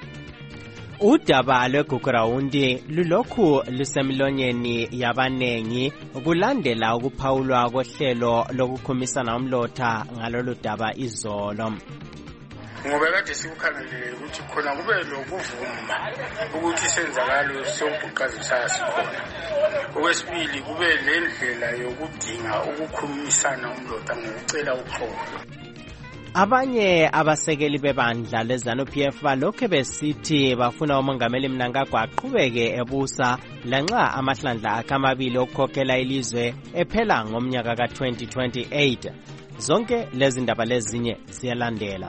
Udaba lweGugurawundi lulokhu lusemlonyeni yabanengi kulandela ukuphawulwa kohlelo lokukhumisana umlotha ngalolu daba izolo. Ngoba kade sikukhangelele ukuthi khona kube lokuvuma ukuthi senzakalo sombhuqazisa sikhona. Okwesibili kube lendlela yokudinga ukukhulumisana umlotha ngokucela uxolo. Abanye abasekeli bebandla leZANU-PF balokhe besithi bafuna umongameli Mnangagwa aqhubeke ebusa lanxa amahlandla akhe amabili okukhokhela ilizwe ephela ngomnyaka ka-2028. Zonke lezi ndaba lezinye siyalandela.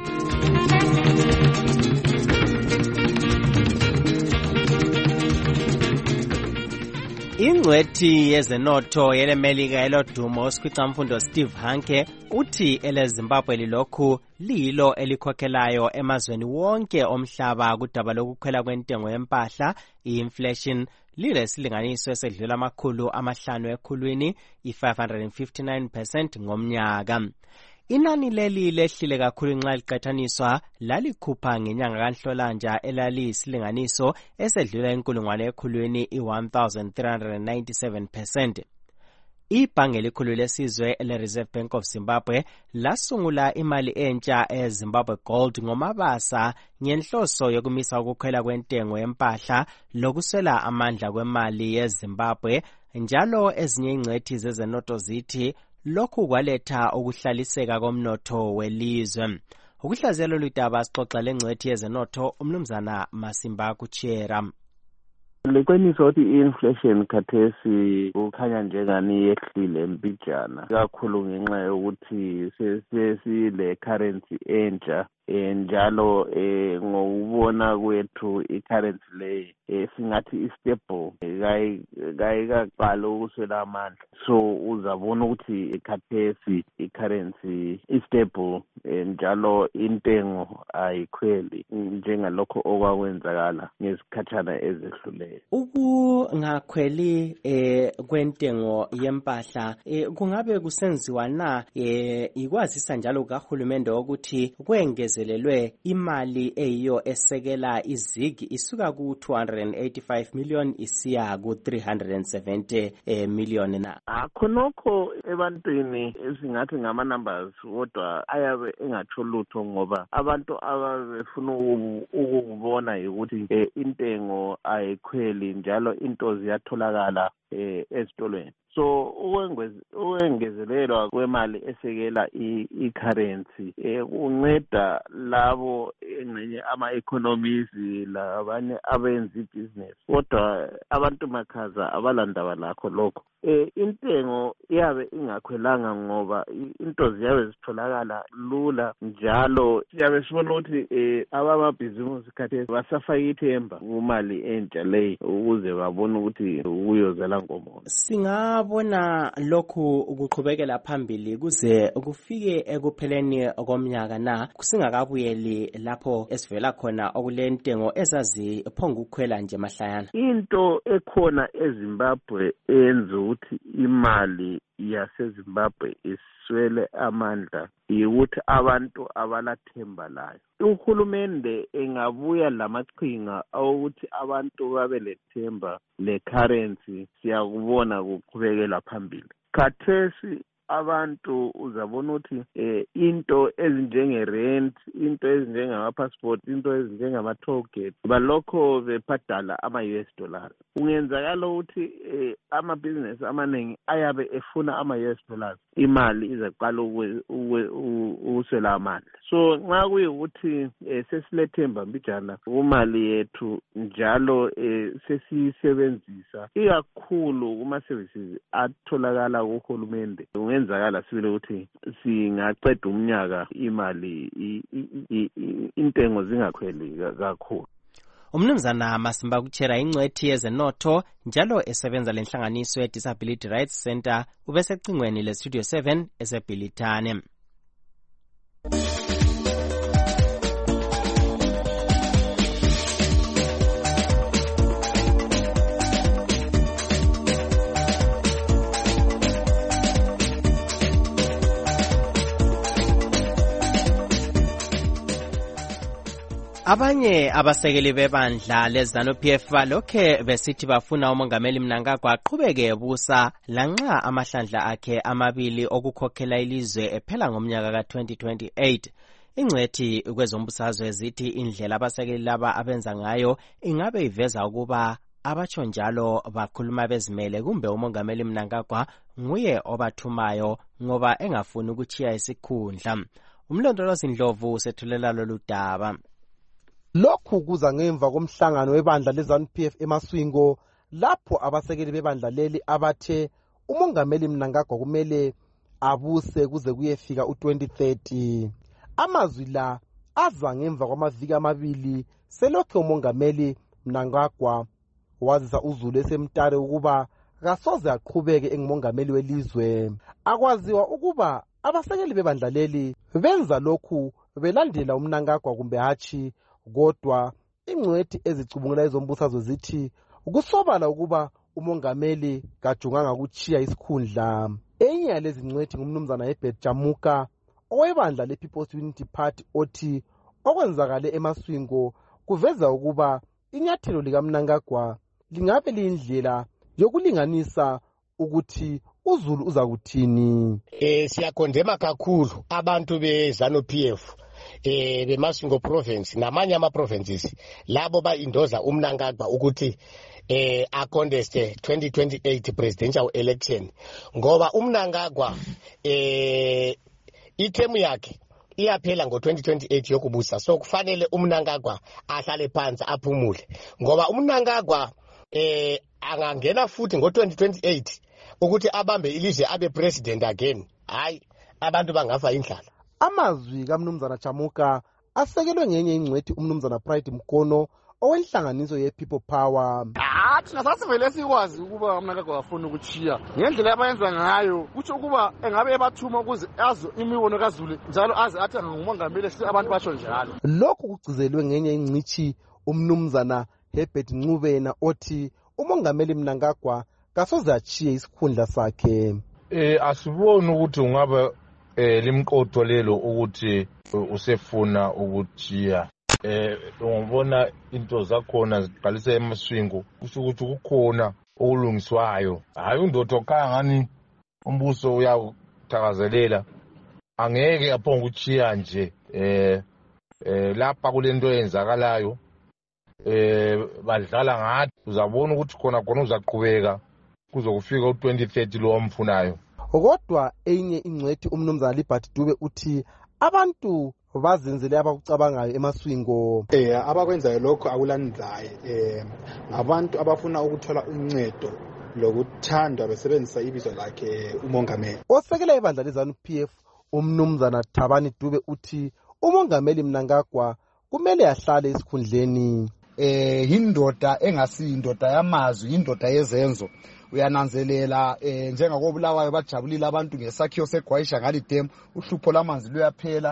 Ingcwethi yezenotho yelemelika elodumo osikhwicamfundo Steve Hanke uthi eleZimbabwe lilokhu lilo elikhokhelayo emazweni wonke omhlaba kudaba lokukhwela kwentengo yempahla i-inflation lilesilinganiso esedlula 500 ekhulwini i-559% ngomnyaka. Inani leli lehlile kakhulu nxa liqathaniswa lalikhupha ngenyanga kaNhlolanja elaliyisilinganiso esedlula 1,000 ekhulwini i-1397%. Ibhange elikhulu lesizwe le-Reserve Bank of Zimbabwe lasungula imali entsha eZimbabwe Gold ngomabasa ngenhloso yokumisa ukukhwela kwentengo yempahla lokuswela amandla kwemali yeZimbabwe, njalo ezinye ingcwethi zezenotho zithi lokhu kwaletha ukuhlaliseka komnotho welizwe. Ukuhlaziyela lolu daba sixoxa lengcwethi yezenotho uMnumzana Masimba Kuchera. Liqiniso ukuthi i-inflation khathesi kukhanya njengani yehlile mbijana kakhulu ngenxa yokuthi sesile currency entsha njalo ngokubona kwethu i-currency le singathi istable kayikaqala ukuswela amandla, so uzabona ukuthi ikhathesi i-currency istable njalo intengo ayikhweli njengalokho okwakwenzakala ngezikhathana ezehluleyo. Ukungakhweli kwentengo yempahla kungabe kusenziwa na ikwazisa njalo kahulumende ukuthi kwengezelelwe imali eyiyo esekela izigi isuka ku-285 million isiya ku-370 million na. Khonokho ebantwini esingathi ngama-numbers kodwa ayabe engatsho lutho ngoba abantu abafuna ukubona ukuthi intengo ayikhweli njalo into ziyatholakala ezitolweni. So ukwengezelelwa kwemali esekela i-currency kunceda labo engxenye ama-economists labanye abenza i-business, kodwa abantu makhaza abalandaba lakho lokho. Intengo iyabe ingakhwelanga ngoba into ziyabe zitholakala lula, njalo siyabe sibona ukuthi abamabhizimusi khathesi basafaka ithemba kumali entsha leyi ukuze babone ukuthi kuyozela ngomoya. Singabona lokhu ukuqhubekela phambili kuze kufike ekupheleni komnyaka na kusingakabuyeli lapho lapho esivela khona okulentengo ezaziphonga ukukhwela nje mahlayana. Into ekhona eZimbabwe enza ukuthi imali yaseZimbabwe iswele amandla ukuthi abantu abalathemba layo. Uhulumende engabuya lamaqhinga ukuthi abantu babe lethemba le-currency, siyakubona kuqhubekela phambili. Khathesi abantu uzabona ukuthi into ezinjenge-rent, into ezinjengama-passport, into ezinjengama-toll gate balokho bebhadala ama-US dollars. Kungenzakala ukuthi amabhizinesi amaningi ayabe efuna ama-US dollars, imali izaqala ukuswela amandla. So nxa kuyikuthi sesilethemba mbijana kumali yethu njalo sesiyisebenzisa ikakhulu kuma-services atholakala kuhulumende, kungenzakala sibile ukuthi singaqeda umnyaka imali intengo zingakhweli kakhulu. Umnumzana Masimba Kuchera ingcwethi yezenotho njalo esebenza lenhlanganiso ye-Disability Rights Center ubesecingweni le-Studio 7 eseBhilitane. Abanye abasekeli bebandla leZANU-PF balokhe besithi bafuna umongameli Mnangagwa aqhubeke ebusa lanxa amahlandla akhe amabili okukhokhela ilizwe ephela ngomnyaka ka-2028. Ingcwethi kwezombusazwe zithi indlela abasekeli laba abenza ngayo ingabe iveza ukuba abatsho njalo bakhuluma bezimele kumbe umongameli Mnangagwa nguye obathumayo ngoba engafuni ukuchiya isikhundla. Umlondolozi Ndlovu usethulela lolu daba. Lokhu kuza ngemva komhlangano webandla leZANU-PF eMaswingo lapho abasekeli bebandla leli abathe umongameli Mnangagwa kumele abuse kuze kuyefika u-2030. Amazwi la aza ngemva kwamaviki amabili selokhe umongameli Mnangagwa wazisa uZulu esemtare ukuba kasoze aqhubeke engumongameli welizwe. Akwaziwa ukuba abasekeli bebandla leli benza lokhu belandela uMnangagwa kumbe hatshi, kodwa ingcwethi ezicubungula ezombusazwe zithi ukusobala ukuba umongameli kajunganga ukuchiya isikhundla. Enye yalezi ngcwethi ngumnumzana Herbert Jamuka owebandla le-People's Unity Party othi okwenzakale eMaswingo kuveza ukuba inyathelo likaMnangagwa lingabe liyindlela yokulinganisa ukuthi uZulu uza kuthini. Siyakondema kakhulu abantu beZANU-PF beMaswingo province namanye ama-provinces labo ba-indoza uMnangagwa ukuthi a-conteste 2028 presidential election ngoba uMnangagwa ithemu yakhe iyaphela ngo-2028 yokubusa. So kufanele uMnangagwa ahlale phansi aphumule ngoba uMnangagwa angangena futhi ngo-2028 ukuthi abambe ilizwe abe president again, hayi abantu bangafa indlala. Amazwi kaMnumzana Jamuka asekelwe ngenye ingcwethi uMnumzana Pride Mkono owenhlanganiso ye-People Power. Thina sasivele sikwazi ukuba Mnangagwa afuna ukuchiya ngendlela abayenza ngayo, kutsho ukuba engabe ebathuma ukuze azo imibono kaZulu njalo aze athi ngumongameli abantu basho njalo. Lokhu kugcizelwe ngenye ingcithi uMnumzana Herbert Ncubena othi umongameli Mnangagwa kasoze achiye isikhundla sakhe. Asiboni ukuthi ungaba limqotho lelo ukuthi usefuna ukuchiya. Ungabona into zakhona ziqalise eMaswingo kusho ukuthi kukhona okulungiswayo, hayi undodo kangani umbuso uyawuthakazelela angeke aphonga ukuchiya nje. Lapha kulento eyenzakalayo badlala ngathi uzabona ukuthi khona uzaqhubeka kuzokufika u-2030 lo omfunayo. Kodwa enye ingcwethi uMnumzana Libert Dube uthi abantu bazenzele abakucabangayo eMaswingo. Abakwenzayo lokho akulandlaye abantu abafuna ukuthola uncedo lokuthandwa besebenzisa ibizo lakhe umongameli. Osekela ibandla leZANU-PF uMnumzana Thabani Dube uthi umongameli Mnangagwa kumele ahlale esikhundleni. Indoda engasiyindoda yamazwi, indoda yezenzo. Uyananzelela njengakobulawayo bajabulile abantu ngesakhiwo seGwayisha ngale dam, uhlupho lamanzi luyaphela,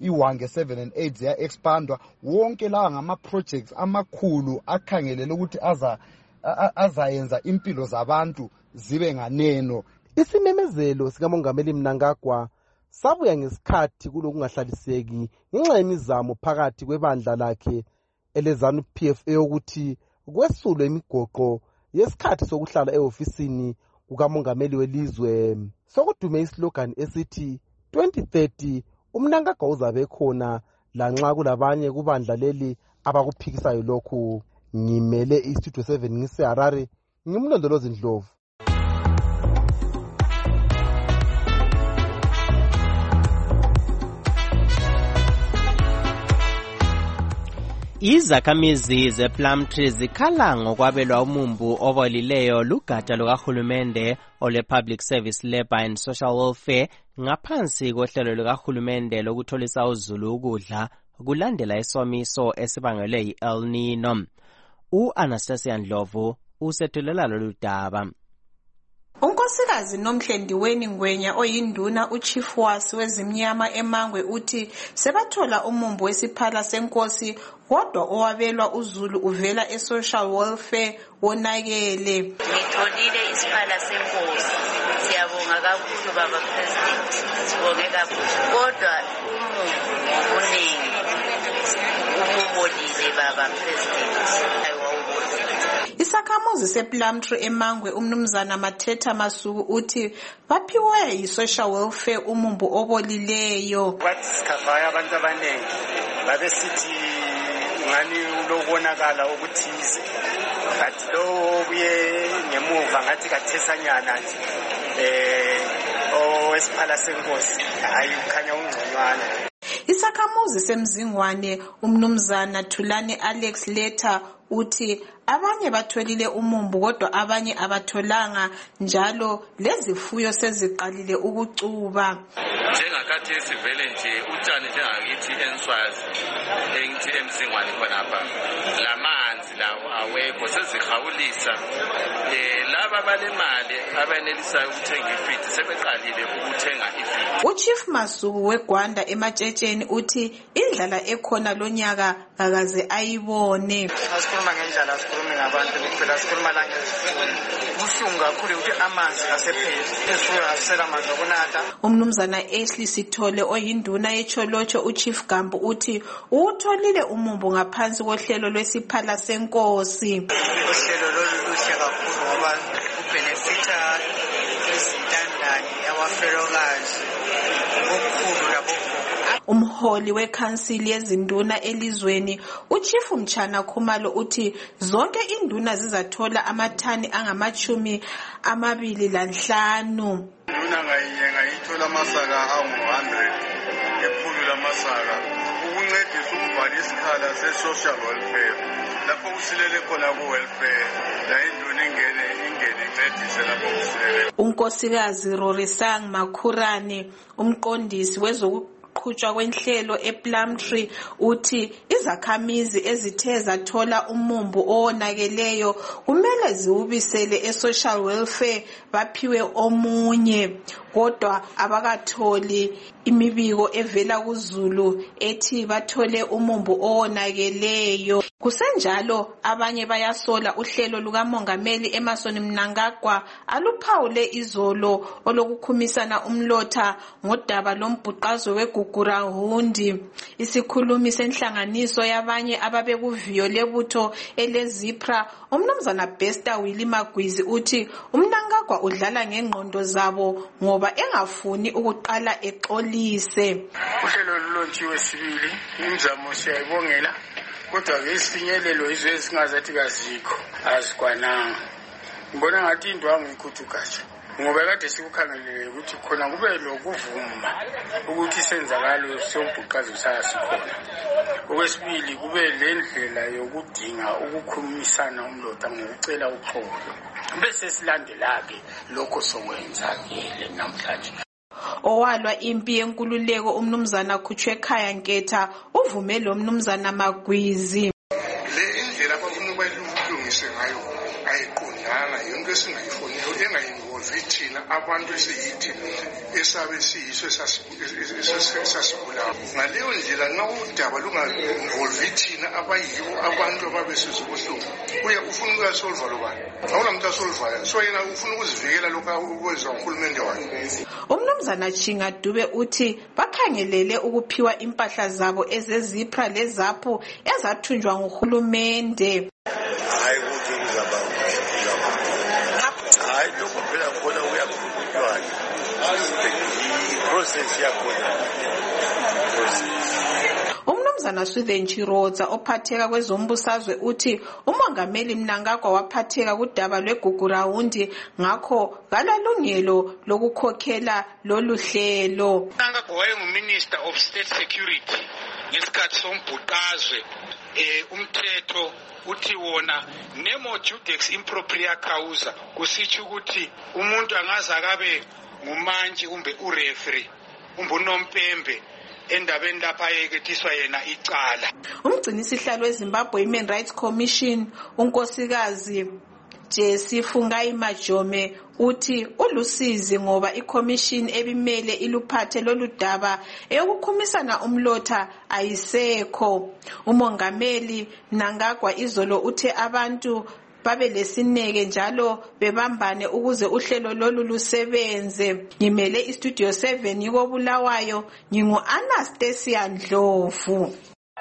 i-1 7 and 8 ziya-expandwa. Wonke lawa ngama-projects amakhulu akhangelele ukuthi azayenza impilo zabantu zibe nganeno. Isimemezelo sikamongameli Mnangagwa sabuya ngesikhathi kulokungahlaliseki ngenxa yemizamo phakathi kwebandla lakhe eleZANU-PF yokuthi kwesulwe imigoqo yesikhathi sokuhlala ehofisini kukamongameli welizwe. Sokudume islogan esithi 2030 uMnangagwa uzabe khona lanxa kulabanye kubandla leli abakuphikisayo lokhu. Ngimele iStudio 7 ngiseHarare, ngimlondolozi Ndlovu. Izakhamizi zePlumtree zikhala ngokwabelwa umumbu obolileyo lugatsha lukahulumende ole-Public Service Labour and Social Welfare ngaphansi kohlelo lukahulumende lokutholisa uzulu ukudla kulandela isomiso esibangelwe yi-El Nino. U-Anastasia Ndlovu usethulela lolu daba. Unkosikazi Nomhlendiweni Ngwenya oyinduna uchief wasi wezimnyama eMangwe uthi sebathola umumbu wesiphala senkosi kodwa owabelwa uzulu uvela e-social welfare wonakele. Ngitholile isiphala senkosi. Siyabonga kakhulu baba president. Sibonge kakhulu. Kodwa umumbu uningi. Ubonile baba president. Isakhamuzi sePlumtree eMangwe umnumzana Mathetha Masuku uthi baphiwe yi-social welfare umumbu obolileyo. Kwathi sikhavaya abantu abaningi babesithi ngani ulobonakala ukuthize ngathi lo buye ngemuva ngathi kathesanyana nje owesiphala senkosi hayi ukhanya ungconywana. Isakhamuzi semzingwane umnumzana Thulani Alex Letter uthi abanye batholile umumbu kodwa abanye abatholanga njalo lezifuyo seziqalile ukucuba. Njengakathi esivele nje utshani njengakithi eNswazi engithi emzingwane khonapha lamanzi lawo awekho sezihawulisa laba balemali abenelisayo ukuthenga ifeed sebeqalile ukuthenga ifeed. Uchief Masuku weGwanda eMatshetsheni uthi indlala ekhona lonyaka akaze ayibone. Asikhuluma ngendlala asikhulumi ngabantu kuphela asikhuluma la ngezifuyo. Kubuhlungu kakhulu ukuthi amanzi asepheli. Izifuyo azisela amanzi okunatha. Umnumzana Ashley Sithole oyinduna yeCholotsho uChief Gambu uthi utholile umumbu ngaphansi kohlelo lwesiphala senkosi. Uhlelo loluhle kakhulu ngoba ubenefita izintandane abafelokazi okukhulu labo. Umholi weKhansili yezinduna elizweni uChief Mchana Khumalo uthi zonke induna zizathola amathani angamachumi 25. Induna ngayinye ngayithola amasaka angu-100 ephulu lamasaka ukuncedisa ukubhala isikhala se-social welfare lapho kusilele khona ku-welfare la induna ingene incedise lapho kusilele. Unkosikazi Rorisang Makhurane umqondisi wezokuqhutshwa kwenhlelo ePlumtree uthi izakhamizi ezithe zathola umumbu owonakeleyo kumele ziwubisele e-social welfare baphiwe omunye kodwa abakatholi imibiko evela kuZulu ethi bathole umumbu owonakeleyo. Kusenjalo abanye bayasola uhlelo lukamongameli Emmerson Mnangagwa aluphawule izolo olokukhumisana umlotha ngodaba lombhuqazo weGugurahundi. Isikhulumi senhlanganiso yabanye ababekuviyo lebutho eleZipra umnumzana Bester Willie Magwizi uthi uMnangagwa udlala ngengqondo zabo ngoba engafuni ukuqala exolise. Uhlelo lulontshiwe sibili imizamo siyayibongela kodwa ke isifinyelelo izwe esingazathi kazikho azikwananga. Ngibona ngathi indwangu ikhuthukatsha ngoba kade sikukhangelele ukuthi khona kube lokuvuma ukuthi senzakalo sombhuqazo sayasikhona. Okwesibili kube lendlela yokudinga ukukhumisana umlotha ngokucela uxolo bese silandela-ke lokho sokwenzakele namhlanje. Owalwa impi yenkululeko umnumzana Khutshwekhaya Nketha uvume lo mnumzana Magwizi. Le indlela abafuna ukulungise ngayo ayiqondanga into esingayifoniyo engayinvolvi thina abantu esiyithi esabe siyiso esasibulawa. Ngaleyo ndlela nxa udaba lungainvolvi thina abayibo abantu ababesizobuhlungu ufuna ukuyasolva lo bani awunamuntu asolvayo, so yena ufuna ukuzivikela lokhu ukwenziwa nguhulumende wakhe. Umnumzana Chinga Dube uthi bakhangelele ukuphiwa impahla zabo ezezipra lezaphu ezathunjwa nguhulumende. Hayi ukuthi kuzaba hayi lokho phela khona uyakhulunywa i-process yakhona. Umnumzana Swithen Chirodza ophatheka kwezombusazwe uthi umongameli Mnangagwa waphatheka kudaba lweGugurawundi ngakho kalalungelo lokukhokhela lolu hlelo. Mnangagwa wayenguminister of state security ngesikhathi sombhuqazwe. Umthetho uthi wona nemo judex impropria causa kusitsho ukuthi umuntu angaze akabe ngumanji kumbe ureferee kumbe unompembe endabeni lapha ayekethiswa yena icala. Umgcinisihlalo weZimbabwe Human Rights Commission unkosikazi Jesse Fungai Majome uthi ulusizi ngoba iCommission ebimele iluphathe lolu daba eyokukhumisana umlotha ayisekho. Umongameli Mnangagwa izolo uthe abantu babe lesineke njalo bebambane ukuze uhlelo lolu lusebenze. Ngimele iStudio 7 yiko Bulawayo, ngingu Anastasia Ndlovu.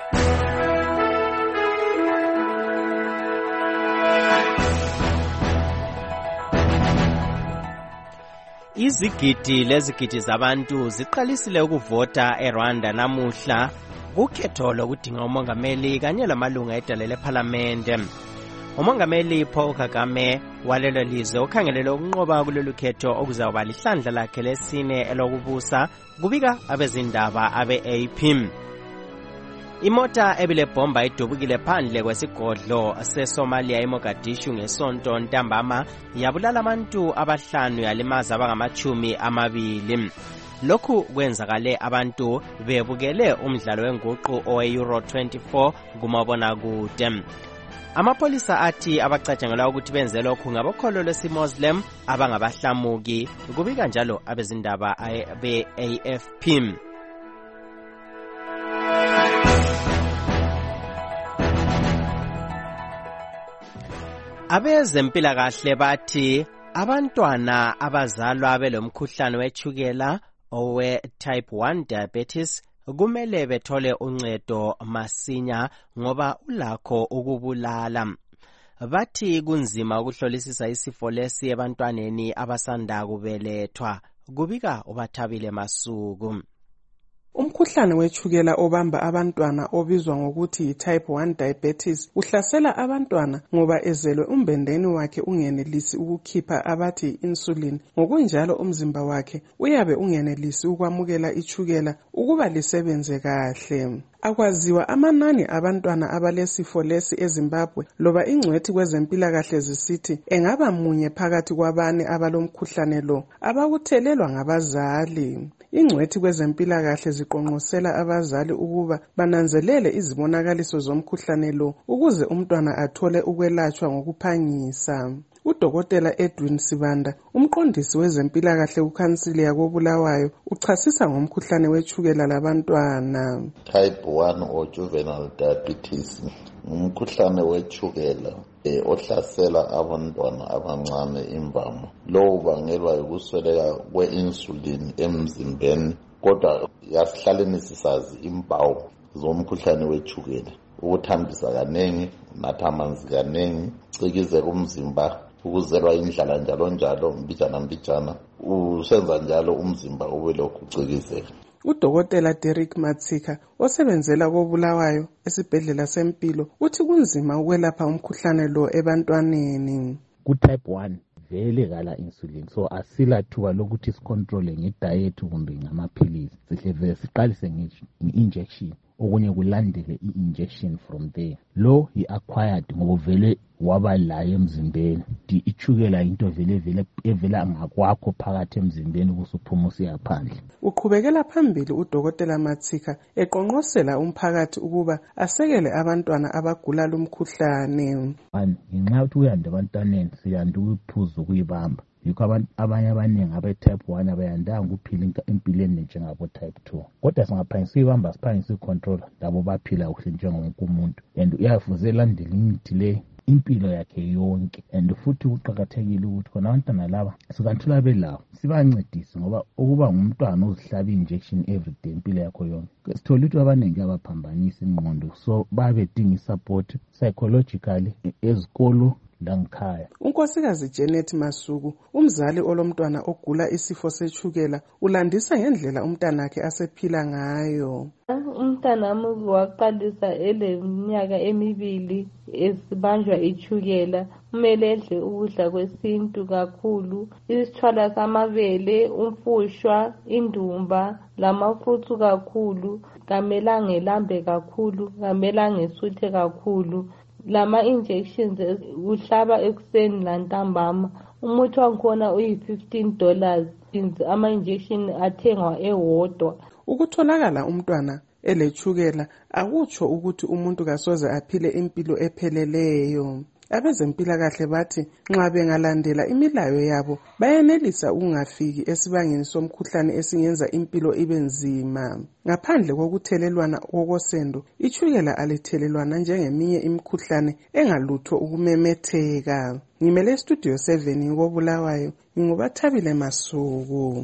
Izigidi lezigidi zabantu ziqalisile ukuvota eRwanda namuhla kukhetho lokudinga umongameli kanye lamalunga edale leParlamente. Umongameli Paul Kagame walelo lizwe ukhangelele ukunqoba kulolu khetho okuzakuba lihlandla lakhe lesine elokubusa, kubika abezindaba abe-AP. Imota ebile bomba idubukile phandle kwesigodlo seSomalia eMogadishu ngesonto ntambama yabulala abantu abahlanu yalimaza abangama-20. Lokhu kwenzakale abantu bebukele umdlalo wenguqu owe-Euro 24 kumabonakude. Amapolisa athi abacatshangelwa ukuthi benze lokhu ngabokholo lwesiMuslim abangabahlamuki, kubika njalo abezindaba be-AFP. Abezempilakahle bathi abantwana abazalwa belomkhuhlane wetshukela owe type 1 diabetes kumele bethole uncedo masinya ngoba ulakho ukubulala. Bathi kunzima ukuhlolisisa isifo lesi ebantwaneni abasanda kubelethwa, kubika uBathabile Masuku. Umkhuhlane wetshukela obamba abantwana obizwa ngokuthi yi-type 1 diabetes uhlasela abantwana ngoba ezelwe umbendeni wakhe ungenelisi ukukhipha abathi i-insulin. Ngokunjalo umzimba wakhe uyabe ungenelisi ukwamukela itshukela ukuba lisebenze kahle. Akwaziwa amanani abantwana abalesifo lesi eZimbabwe loba ingcwethi kwezempilakahle zisithi engaba munye phakathi kwabane abalomkhuhlane lo abakuthelelwa ngabazali. Ingcwethi kwezempilakahle ziqonqosela abazali ukuba bananzelele izibonakaliso zomkhuhlane lo ukuze umntwana athole ukwelatshwa ngokuphangisa. Udokotela Edwin Sibanda, umqondisi wezempilakahle kukhansili yakoBulawayo, uchasisa ngomkhuhlane wetshukela labantwana. Type 1 or juvenile diabetes umkhuhlane wetshukela ohlasela abantwana abancane imbamo. Lo ubangelwa yikusweleka kwe-insulin emzimbeni, kodwa yasihlaleni sisazi impawu zomkhuhlane wetshukela: ukuthambisa kanengi, unatha amanzi kanengi, cikize kumzimba, ukuzelwa indlala njalo mbijana usenza njalo umzimba ube lokhu ucikizeka. Udokotela Derek Matsika osebenzela koBulawayo esibhedlela sempilo uthi kunzima ukwelapha umkhuhlane lo ebantwaneni. Ku-type 1 vele kala insulin, so asila thuba lokuthi sicontrole ngediet kumbe ngamaphilisi, sihle siqalise nge-injection okunye kulandele i-injection from there. Lo i-acquired ngoba vele waba layo emzimbeni. Ichukela into evela ngakwakho phakathi emzimbeni kusuphuma usiya phandle. Uqhubekela phambili uDokotela Matsika eqonqosela umphakathi ukuba asekele abantwana abagula lumkhuhlane. Ngenxa yokuthi uyanda abantwaneni siyanda ukuphuza ukuyibamba. Yikho abanye abaningi abe-type 1 abayandanga ukuphila empilweni njengabo-type 2. Kodwa singaphangisa ibamba siphangisa icontrol labo baphila kuhle njengonke umuntu. And uyafuze elandele imithi le impilo yakhe yonke. And futhi kuqakathekile ukuthi khona abantwana laba sikanthula belawo sibancedise ngoba ukuba ngumntwana ozihlaba injection every day impilo yakho yonke. Sithola ukuthi abaningi abaphambanisa ingqondo, so babedinga support psychologically ezikolo langikhaya. Unkosikazi Janet Masuku, umzali olomntwana ogula isifo sechukela, ulandisa ngendlela umntanakhe asephila ngayo. Umntanami waqalisa eleminyaka 2 esibanjwa ichukela. Kumele edle ukudla kwesintu kakhulu, isithwala samabele, umfushwa, indumba, lamafruits kakhulu, kamelanga elambe kakhulu, kamelanga esuthe kakhulu. Lama injections uhlaba ekuseni lantambama. Umuthi wakhona uyi$15. Ama injection athengwa ewodwa. Ukutholakala umntwana elechukela akutsho ukuthi umuntu kasoze aphile impilo epheleleyo. Abezempilakahle bathi nxa bengalandela imilayo yabo bayenelisa ukungafiki esibangeni somkhuhlane esingenza impilo ibe nzima. Ngaphandle kokuthelelwana kokosendo, ichukela alithelelwana njengeminye imikhuhlane engalutho ukumemetheka. Ngimele Studio 7 ngoBulawayo, nginguBathabile Masuku.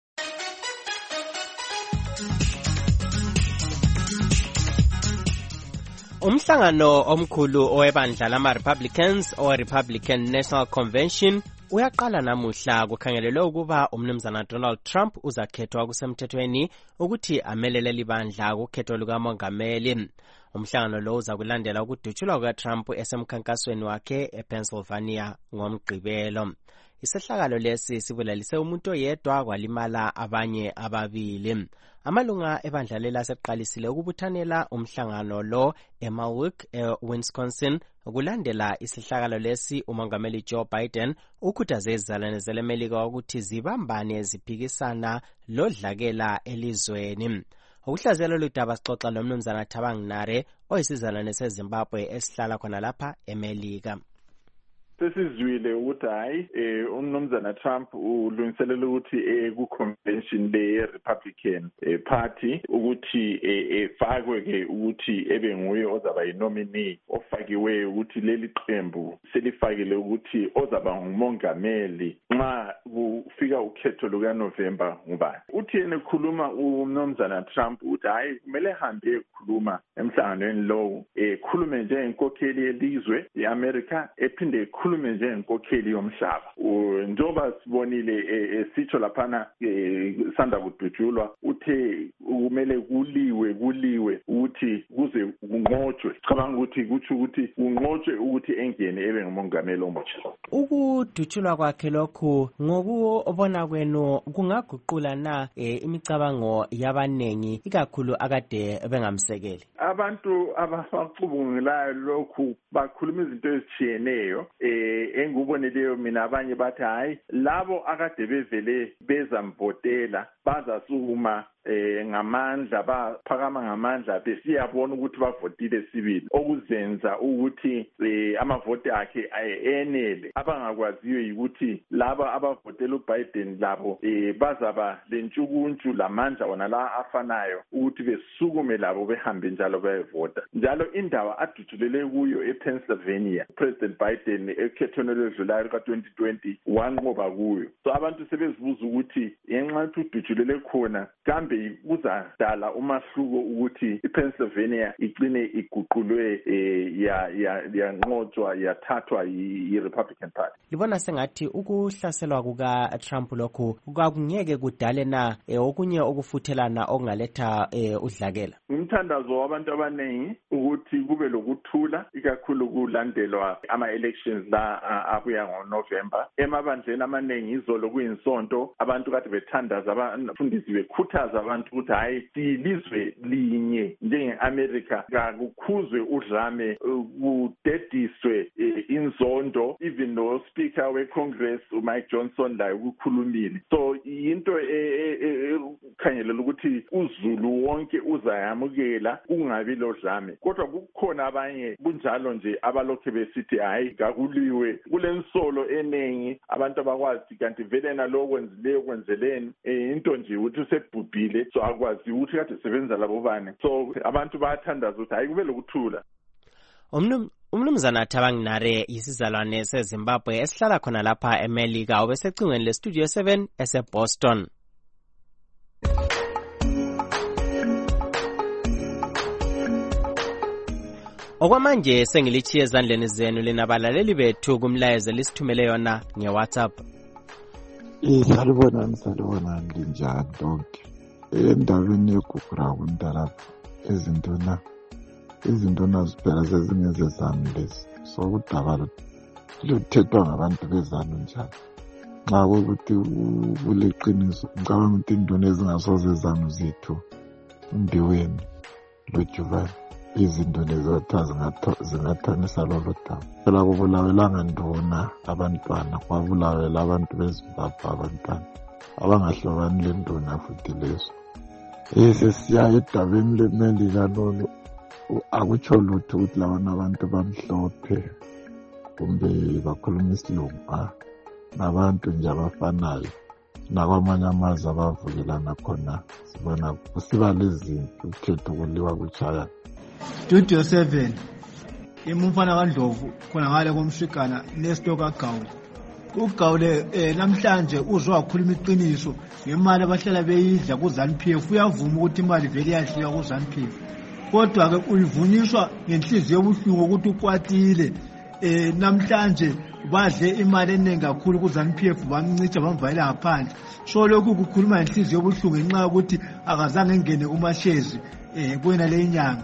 Umhlangano omkhulu owebandla lama-Republicans owe-Republican National Convention uyaqala namuhla. Kukhangelelwe ukuba umnumzana Donald Trump uzakhethwa kusemthethweni ukuthi amelele libandla kukhetho lukamongameli. Umhlangano lo uzakulandela ukudutshulwa kukaTrump esemkhankasweni wakhe ePennsylvania ngomgqibelo. Isehlakalo lesi sibulalise umuntu oyedwa kwalimala abanye ababili. Amalunga ebandla leli aseqalisile ukubuthanela umhlangano lo eMilwaukee, eWisconsin. Kulandela isihlakalo lesi, umongameli Joe Biden ukhuthaze izizalwane zelemelika ukuthi zibambane ziphikisana lodlakela elizweni. Ukuhlaziyela ludaba sixoxa lomnumzana Thabang Nare oyisizalwane seZimbabwe esihlala khona lapha eMelika. Sesizwile ukuthi hayi umnumzana Trump ulungiselela ukuthi ku-convention le-Republican Party ukuthi efakwe ke ukuthi ebe nguye ozaba yi-nominee ofakiwe ukuthi leli qembu selifakile ukuthi ozaba ngumongameli nxa kufika ukhetho lukaNovember ngubani. Uthi yena ekhuluma umnumzana Trump ukuthi hayi kumele hambe ekhuluma emhlanganweni lowo ekhulume njengenkokheli yelizwe i-America ephinde khulume njengenkokheli yomhlaba. Njoba sibonile sitho laphana sanda kudutshulwa uthe kumele kuliwe ukuthi kuze kunqotshwe. Cabanga ukuthi kuthi ukuthi kunqotshwe ukuthi engene ebe ngumongameli omutsha. Ukudutshulwa kwakhe lokhu ngokubona kwenu kungaguqula na imicabango yabanengi ikakhulu akade bengamsekeli? Abantu abacubungulayo lokhu bakhuluma izinto ezitshiyeneyo enguboneleyo mina. Abanye bathi hayi labo akade bevele bezambotela bazasukuma ngamandla, baphakama ngamandla besiyabona ukuthi bavotile sibili, okuzenza ukuthi amavoti akhe enele. Abangakwaziyo ukuthi laba abavotela uBiden labo bazaba lentshukuntshu lamandla wona la afanayo ukuthi besukume labo behambe njalo bayevota. Njalo indawo adutshulele kuyo ePennsylvania President Biden ekhethweni elidlulayo ka-2020 wanqoba kuyo. So abantu sebezibuza ukuthi ngenxa yokuthi udutshulele khona kambe kuzadala umahluko ukuthi iPennsylvania igcine iguqulwe yanqotshwa yathathwa yi-Republican Party. Libona sengathi ukuhlaselwa kuka-Trump lokhu kwakungeke kudale na okunye okufuthelana okungaletha udlakela? Umthandazo wabantu abantu abaningi ukuthi kube lokuthula ikakhulu kulandelwa ama-elections la abuya ngoNovember. Emabandleni amaningi izolo kuyinsonto abantu kade bethandaza abafundisi bekhuthaza abantu ukuthi hayi silizwe linye njenge-America kakukhuzwe udlame kudediswe inzondo. Even no speaker we-Congress uMike Johnson laye ukukhulumile. So into khanyelela ukuthi uZulu wonke uzayamukela kungabi lodlame, kodwa kukhona abanye kunjalo nje abalokhe besithi hayi kakuliwe kulensolo eningi abantu abakwazi kanti vele nalo kwenzileyo kwenzeleni into nje ukuthi usebhubhile so akwazi ukuthi kade sebenza labo bani. So abantu bayathandaza ukuthi hayi kube lokuthula. Umnumzana Thabanginare yisizalwane seZimbabwe esihlala khona lapha eMelika obesecingweni leStudio 7 eseBoston. Okwamanje sengilichiye ezandleni zenu linabalaleli bethu kumlayezo lisithumele yona ngeWhatsApp. Salibonani linjani lonke. Endabeni yeGuguraunda lapha izinto naziphela sezingezezanu lezi. So kudaba luthethwa ngabantu bezanu njalo. Nxa ukuthi kuleqiniso ngicabanga ukuthi indona ezingasoze zanu zethu umbiweni lojuvane. Izinto lezotha zingathanisa lolo daba. Phela kubulawelanga ndona abantwana kwabulawela abantu beZimbabwe abantwana abangahlobani lendona futhi leso. Sesiya edabeni leMelika lolo akutsho lutho ukuthi labona abantu bamhlophe kumbe bakhuluma isilungu nabantu nje abafanayo nakwamanye amazwe abavukelana khona sibona kusiba lezinto ukuthetha ukuliwa kuchaya. Studio 7 imumfana kaNdlovu khona ngale komshikana nestoka Gawule. UGawule namhlanje uzwa wakhuluma iqiniso ngemali abahlala beyidla kuZANU-PF. Uyavuma ukuthi imali vele iyadliwa kuZANU-PF, kodwa ke uyivunyiswa ngenhliziyo yobuhlungu ukuthi ukwatile. Namhlanje badle imali eningi kakhulu kuZANU-PF bamncica bamvalela ngaphandle. So lokhu kukhuluma ngenhliziyo yobuhlungu ngenxa yokuthi akazange engene kumashezi kwena le inyanga.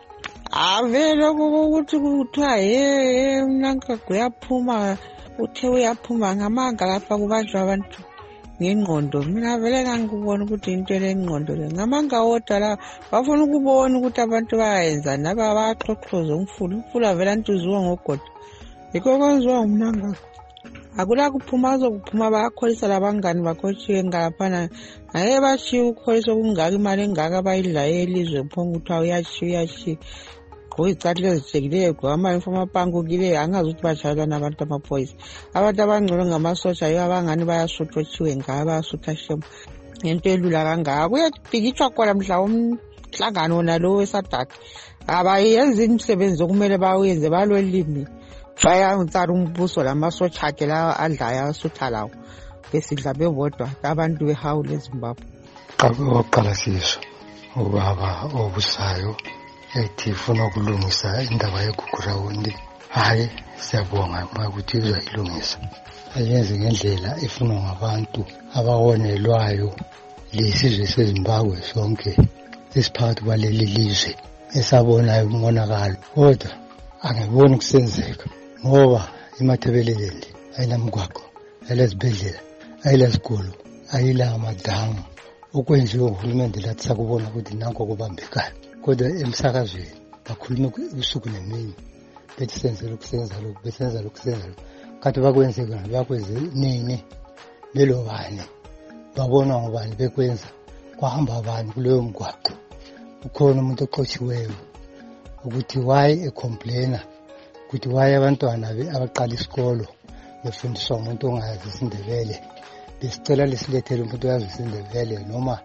Avele ukuthi kuthiwa uNankagwe uyaphuma, uthe uyaphuma ngamanga lapha kubanjwa abantu ngengqondo. Mina vele ngangikubona ukuthi into lengqondo le ngamanga wodwa la bafuna ukubona ukuthi abantu bayenza naba baxoxoza umfula vele antuziwe ngogodo. Yikho kwenziwa uMnangagwe. Akula kuphuma azokuphuma bayakholisa labangani bakhotshiwe ngalaphana naye bashiya ukholisa okungaka imali engaka bayidlayo elizwe phonga ukuthi uyachiya ngoyicathulo ezitshekile gwama ifoma pangukileyo angazi ukuthi bajayela nabantu amaphoyisa. Abantu abangcono ngamasotsha yibo abangani bayasuthotshiwe ngaba bayasutha shemo ngento elula kangaka. Kuyadikitshwa khona mhla umhlangano nalo weSADC abayenza imisebenzi okumele bawenze balolimi bayantsara umbuso lamasotsha akhe lawa adlayo asutha lawo besidla bebodwa abantu behawule eZimbabwe. Oqala siso ubaba obusayo ethi ufuna ukulungisa indaba yeGuguraunda. Hayi siyabonga ukuthi izayilungisa ayenze ngendlela efunwa ngabantu abawonelwayo lesizwe seZimbabwe sonke esiphakathi kwaleli lizwe esabonayo umonakalo. Kodwa angiboni kusenzeka ngoba imathebelelende ayinamgwaqo, ayilezibhedlela, ayilezikolo, ayila amadamu. Okwenziwa uhulumende lathi sakubona ukuthi nanko kubambekayo, kodwa emsakazweni bakhuluma usuku nemini bethi senzela ukusenza lokhu, besenza lokhu, senza lokhu. Kanti bakwenzeka bakwenze nini lelo bani, babona ngobani bekwenza, kwahamba abantu kuleyo mgwaqo. Ukhona umuntu oqotshiweyo ukuthi why ecomplaina ukuthi why abantwana abaqala isikolo befundiswa umuntu ongayazi isiNdebele. Besicela lesilethele umuntu oyazi isiNdebele noma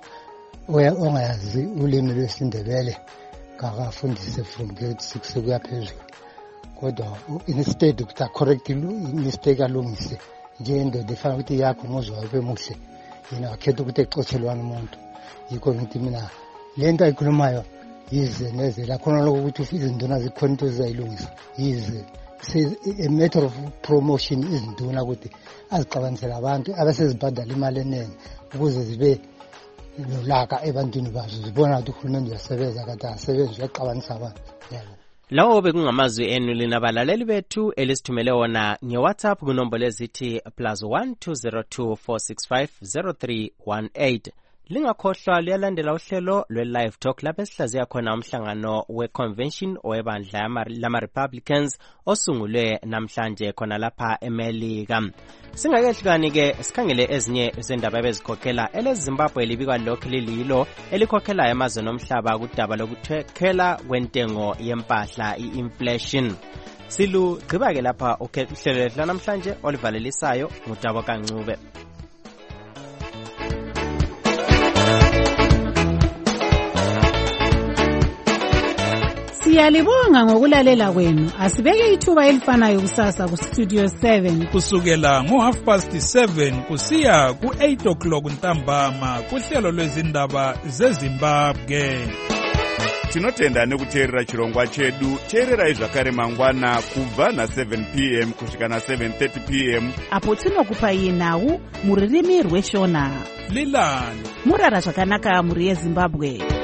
ongayazi ulimi lwesiNdebele kakafundise from grade 6 kuya phezulu. Kodwa instead ukuthi correct mistake alungise njengendoda efana ukuthi yakho umuzwa ube muhle yena akhetha ukuthi exotshelwane umuntu. Yikho ngithi mina lento ayikhulumayo yize neze la khona lokho ukuthi izinduna zikhona into ezayilungisa yize a matter of promotion izinduna ukuthi aziqabanisela abantu abasezibhadala imali eningi ukuze zibe nolaka ebantwini bazo zibona ukuthi uhulumende uyasebenza kanti asebenzi uyaxabanisa abantu. Lawo bekungamazwi enu linabalaleli bethu elisithumele wona nge-WhatsApp kunombolo ezithi +1 202 465 0318. Lingakhohlwa liyalandela uhlelo lwe-Live Talk lapho esihlaziya khona umhlangano we-Convention owebandla lama-Republicans osungulwe namhlanje khona lapha eMelika. Singakehlukani-ke sikhangele ezinye zendaba ebezikhokhela eleZimbabwe libikwa lokhu lililo elikhokhela emazweni omhlaba kudaba lokuthekela kwentengo yempahla i-inflation. Silugqiba-ke lapha uhlelo lethu lanamhlanje olivalelisayo ngudaba kaNcube. Siyalibonga ngokulalela kwenu. Asibeke ithuba elifanayo kusasa ku Studio 7 kusukela ngo7:30 kusiya ku8:00 ntambama kuhlelo lwezindaba zeZimbabwe. Tinotenda nekuteerera chirongwa chedu. Teererai zvakare mangwana kubva na7 p.m. kusvika na7:30 p.m. apo tinokupai nhau muririmi rweshona. Lilani murara zvakanaka muri yeZimbabwe.